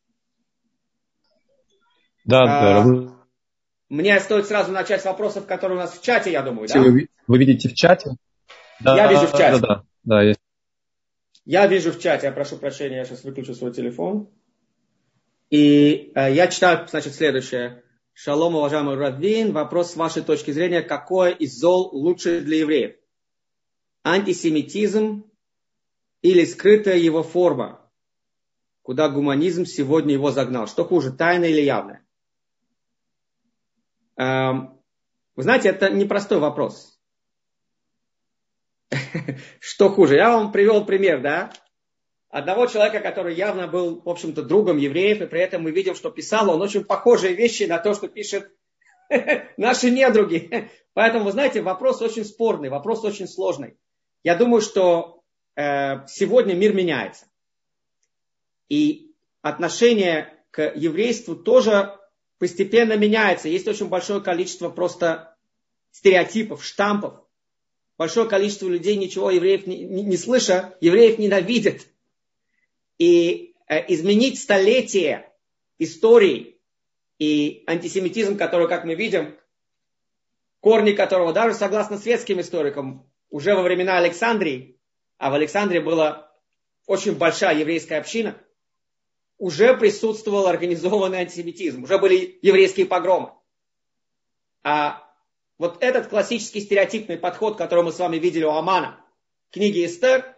B: Да.
A: Мне стоит сразу начать с вопросов, которые у нас в чате, я думаю, да?
B: Вы видите в чате? Да,
A: я вижу в чате.
B: Да, есть.
A: Я вижу в чате, я прошу прощения, я сейчас выключу свой телефон. И я читаю, значит, следующее, Шалом, уважаемый Раввин. Вопрос с вашей точки зрения. Какое из зол лучше для евреев? Антисемитизм или скрытая его форма? Куда гуманизм сегодня его загнал? Что хуже, тайное или явное? Вы знаете, это непростой вопрос. Что хуже? Я вам привел пример, да? Одного человека, который явно был, в общем-то, другом евреев, и при этом мы видим, что писал он очень похожие вещи на то, что пишет наши недруги. Поэтому, вы знаете, вопрос очень спорный, вопрос очень сложный. Я думаю, что сегодня мир меняется. И отношение к еврейству тоже постепенно меняется. Есть очень большое количество просто стереотипов, штампов. Большое количество людей, ничего евреев не слыша, евреев ненавидят. И изменить столетие истории и антисемитизм, который, как мы видим, корни которого даже согласно светским историкам, уже во времена Александрии, а в Александрии была очень большая еврейская община, уже присутствовал организованный антисемитизм, уже были еврейские погромы. А вот этот классический стереотипный подход, который мы с вами видели у Амана, в книге Эстер,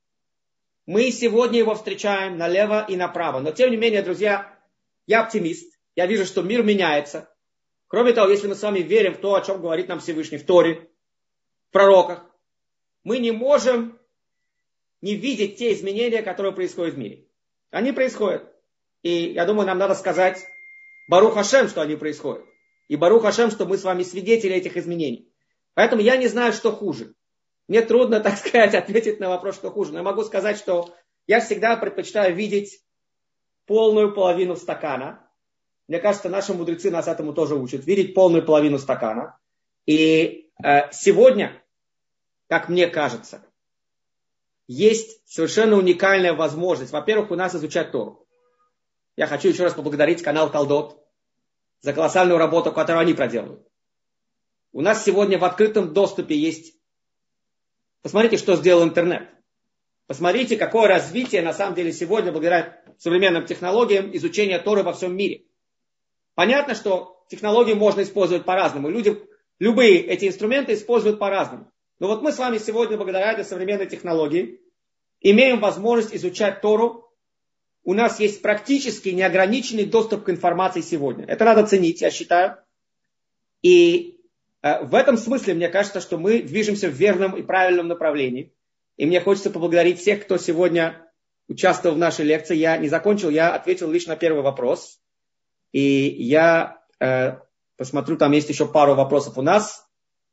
A: мы сегодня его встречаем налево и направо. Но тем не менее, друзья, я оптимист. Я вижу, что мир меняется. Кроме того, если мы с вами верим в то, о чем говорит нам Всевышний в Торе, в пророках, мы не можем не видеть те изменения, которые происходят в мире. Они происходят. И я думаю, нам надо сказать Барух Ашем, что они происходят. И Барух Ашем, что мы с вами свидетели этих изменений. Поэтому я не знаю, что хуже. Мне трудно, так сказать, ответить на вопрос, что хуже. Но я могу сказать, что я всегда предпочитаю видеть полную половину стакана. Мне кажется, наши мудрецы нас этому тоже учат. Видеть полную половину стакана. И сегодня, как мне кажется, есть совершенно уникальная возможность. Во-первых, у нас изучать Тору. Я хочу еще раз поблагодарить канал Талдот за колоссальную работу, которую они проделывают. У нас сегодня в открытом доступе есть... Посмотрите, что сделал интернет. Посмотрите, какое развитие на самом деле сегодня, благодаря современным технологиям, изучения Торы во всем мире. Понятно, что технологии можно использовать по-разному. Люди любые эти инструменты используют по-разному. Но вот мы с вами сегодня, благодаря этой современной технологии, имеем возможность изучать Тору. У нас есть практически неограниченный доступ к информации сегодня. Это надо ценить, я считаю. И в этом смысле, мне кажется, что мы движемся в верном и правильном направлении. И мне хочется поблагодарить всех, кто сегодня участвовал в нашей лекции. Я не закончил, я ответил лишь на первый вопрос. И я посмотрю, там есть еще пару вопросов у нас.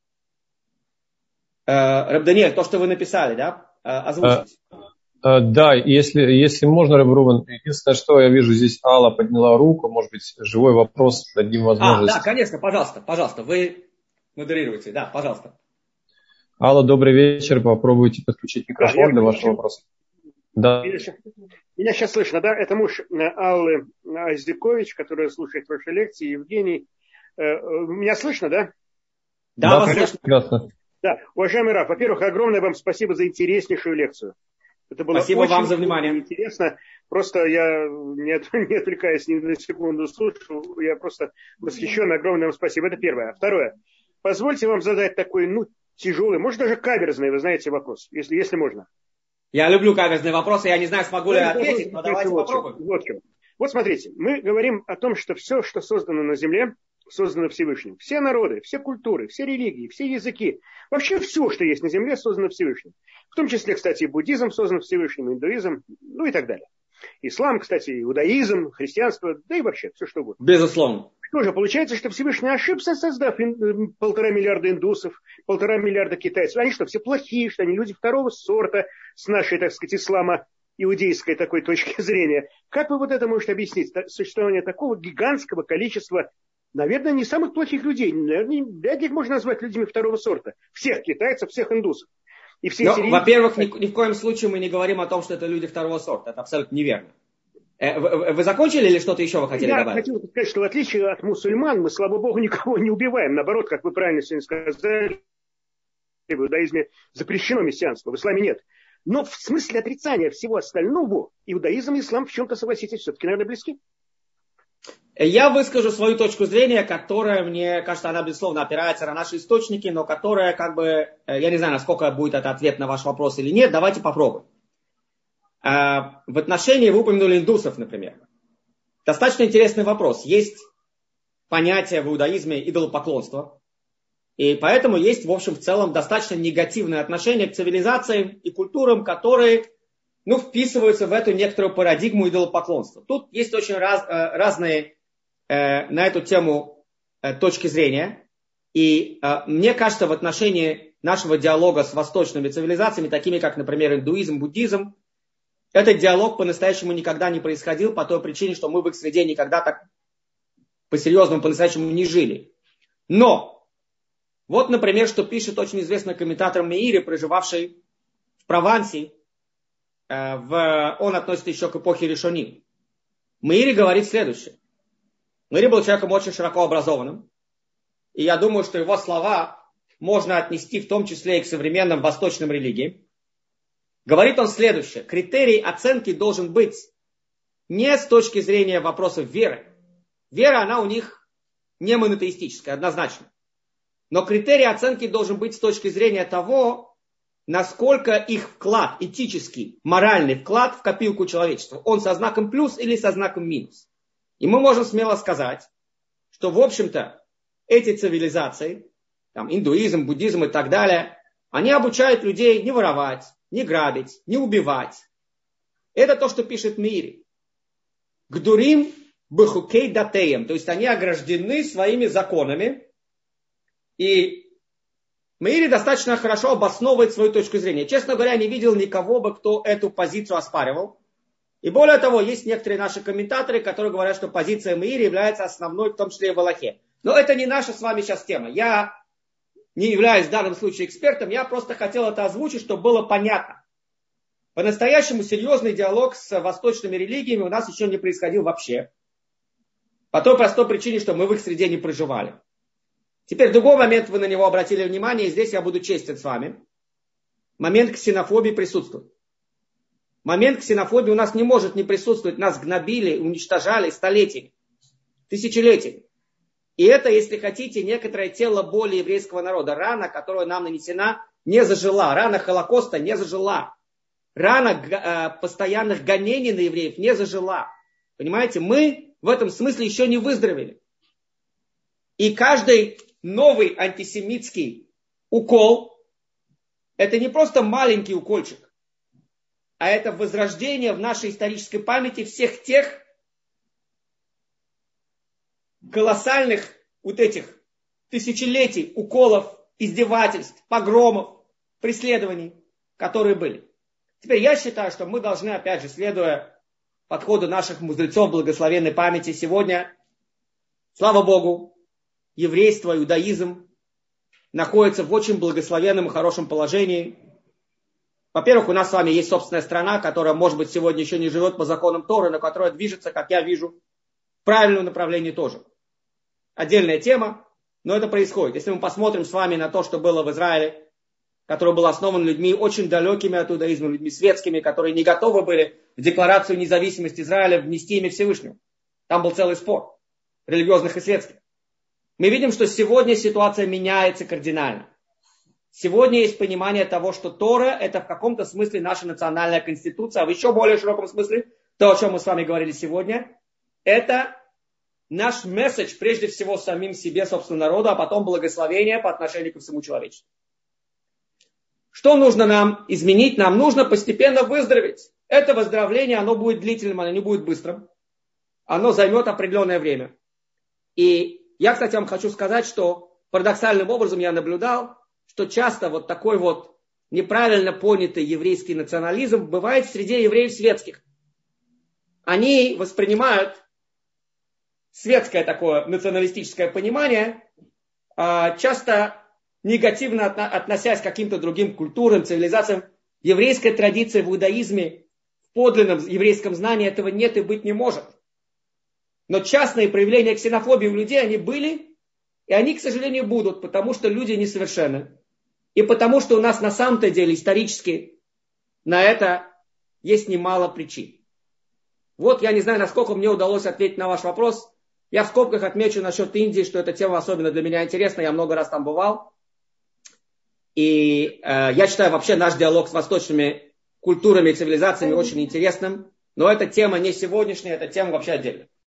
A: Раб Даниэль, то, что вы написали, да? Озвучить.
B: Да, если можно, Раб Рубен, единственное, что я вижу, здесь Алла подняла руку, может быть, живой вопрос, дадим возможность.
A: Да, конечно, пожалуйста, вы модерируете, да, пожалуйста.
B: Алла, добрый вечер, попробуйте подключить микрофон для вашего вопроса. Да.
C: Меня сейчас слышно, да? Это муж Аллы Айзекович, которая слушает ваши лекции, Евгений. Меня слышно, да?
A: Да, вас слышно.
B: Прекрасно.
C: Да, уважаемый Раф, во-первых, огромное вам спасибо за интереснейшую лекцию. Это было
A: спасибо
C: очень
A: вам за внимание.
C: Интересно. Просто я, не отвлекаясь ни на секунду, слушаю. Я просто восхищен. Огромное вам спасибо. Это первое. Второе. Позвольте вам задать такой, тяжелый, может даже каверзный, вы знаете, вопрос, если можно.
A: Я люблю каверзные вопросы. Я не знаю, смогу ли я ответить, но давайте попробуем.
C: Вот смотрите. Мы говорим о том, что все, что создано на Земле, создано Всевышним. Все народы, все культуры, все религии, все языки. Вообще все, что есть на Земле, создано Всевышним. В том числе, кстати, и буддизм создан Всевышним, индуизм, и так далее. Ислам, кстати, иудаизм, христианство, да и вообще все, что угодно.
A: Безусловно.
C: Тоже получается, что Всевышний ошибся, создав 1,5 миллиарда индусов, 1,5 миллиарда китайцев. Они что, все плохие, что они люди второго сорта с нашей, так сказать, исламо-иудейской такой точки зрения. Как вы вот это можете объяснить? Существование такого гигантского количества, наверное, не самых плохих людей. Вряд ли их можно назвать людьми второго сорта. Всех китайцев, всех индусов. И все эти
A: во-первых, ни в коем случае мы не говорим о том, что это люди второго сорта. Это абсолютно неверно. Вы закончили или что-то еще вы хотели добавить?
C: Я хотел сказать, что в отличие от мусульман, мы, слава богу, никого не убиваем. Наоборот, как вы правильно сегодня сказали, в иудаизме запрещено мессианство, в исламе нет. Но в смысле отрицания всего остального, иудаизм и ислам в чем-то, согласитесь, все-таки, наверное, близки.
A: Я выскажу свою точку зрения, которая, мне кажется, она, безусловно, опирается на наши источники, но которая, я не знаю, насколько будет это ответ на ваш вопрос или нет, давайте попробуем. В отношении, вы упомянули индусов, например. Достаточно интересный вопрос. Есть понятие в иудаизме идолопоклонства, и поэтому есть, в общем, в целом, достаточно негативное отношение к цивилизациям и культурам, которые, вписываются в эту некоторую парадигму идолопоклонства. Тут есть очень разные на эту тему точки зрения. И мне кажется, в отношении нашего диалога с восточными цивилизациями, такими как, например, индуизм, буддизм, этот диалог по-настоящему никогда не происходил по той причине, что мы в их среде никогда так по-серьезному, по-настоящему не жили. Но, вот, например, что пишет очень известный комментатор Меири, проживавший в Провансе, он относится еще к эпохе Ришоним. Меири говорит следующее. Меири был человеком очень широко образованным, и я думаю, что его слова можно отнести в том числе и к современным восточным религиям. Говорит он следующее. Критерий оценки должен быть не с точки зрения вопросов веры. Вера, она у них не монотеистическая, однозначно. Но критерий оценки должен быть с точки зрения того, насколько их вклад, этический, моральный вклад в копилку человечества, он со знаком плюс или со знаком минус. И мы можем смело сказать, что, в общем-то, эти цивилизации, индуизм, буддизм и так далее, они обучают людей не воровать, не грабить, не убивать. Это то, что пишет Мири. Гдурим бехукей датеем. То есть они ограждены своими законами. И Мири достаточно хорошо обосновывает свою точку зрения. Честно говоря, не видел никого бы, кто эту позицию оспаривал. И более того, есть некоторые наши комментаторы, которые говорят, что позиция Мири является основной, в том числе и в Алахе. Но это не наша с вами сейчас тема. Я не являюсь в данном случае экспертом, я просто хотел это озвучить, чтобы было понятно. По-настоящему серьезный диалог с восточными религиями у нас еще не происходил вообще. По той простой причине, что мы в их среде не проживали. Теперь другой момент, вы на него обратили внимание, и здесь я буду честен с вами. Момент ксенофобии присутствует. Момент ксенофобии у нас не может не присутствовать. Нас гнобили, уничтожали столетиями, тысячелетиями. И это, если хотите, некоторое тело боли еврейского народа. Рана, которая нам нанесена, не зажила. Рана Холокоста не зажила. Рана постоянных гонений на евреев не зажила. Понимаете, мы в этом смысле еще не выздоровели. И каждый новый антисемитский укол, это не просто маленький укольчик, а это возрождение в нашей исторической памяти всех тех колоссальных этих тысячелетий уколов, издевательств, погромов, преследований, которые были. Теперь я считаю, что мы должны, опять же, следуя подходу наших мудрецов благословенной памяти, сегодня, слава Богу, еврейство, иудаизм находятся в очень благословенном и хорошем положении. Во-первых, у нас с вами есть собственная страна, которая, может быть, сегодня еще не живет по законам Торы, но которая движется, как я вижу, в правильном направлении тоже. Отдельная тема, но это происходит. Если мы посмотрим с вами на то, что было в Израиле, который был основан людьми очень далекими от иудаизма, людьми светскими, которые не готовы были в декларацию независимости Израиля внести имя Всевышнего. Там был целый спор религиозных и светских. Мы видим, что сегодня ситуация меняется кардинально. Сегодня есть понимание того, что Тора – это в каком-то смысле наша национальная конституция, а в еще более широком смысле, то, о чем мы с вами говорили сегодня, это наш месседж, прежде всего, самим себе, собственно, народу, а потом благословение по отношению ко всему человечеству. Что нужно нам изменить? Нам нужно постепенно выздороветь. Это выздоровление, оно будет длительным, оно не будет быстрым. Оно займет определенное время. И я, кстати, вам хочу сказать, что парадоксальным образом я наблюдал, что часто вот такой вот неправильно понятый еврейский национализм бывает в среде евреев светских. Они воспринимают светское такое националистическое понимание, часто негативно относясь к каким-то другим культурам, цивилизациям. Еврейская традиция в иудаизме, в подлинном еврейском знании этого нет и быть не может. Но частные проявления ксенофобии у людей, они были, и они, к сожалению, будут, потому что люди несовершенны. И потому что у нас на самом-то деле исторически на это есть немало причин. Вот я не знаю, насколько мне удалось ответить на ваш вопрос. Я в скобках отмечу насчет Индии, что эта тема особенно для меня интересна. Я много раз там бывал. И я считаю вообще наш диалог с восточными культурами и цивилизациями очень интересным. Но эта тема не сегодняшняя, эта тема вообще отдельная.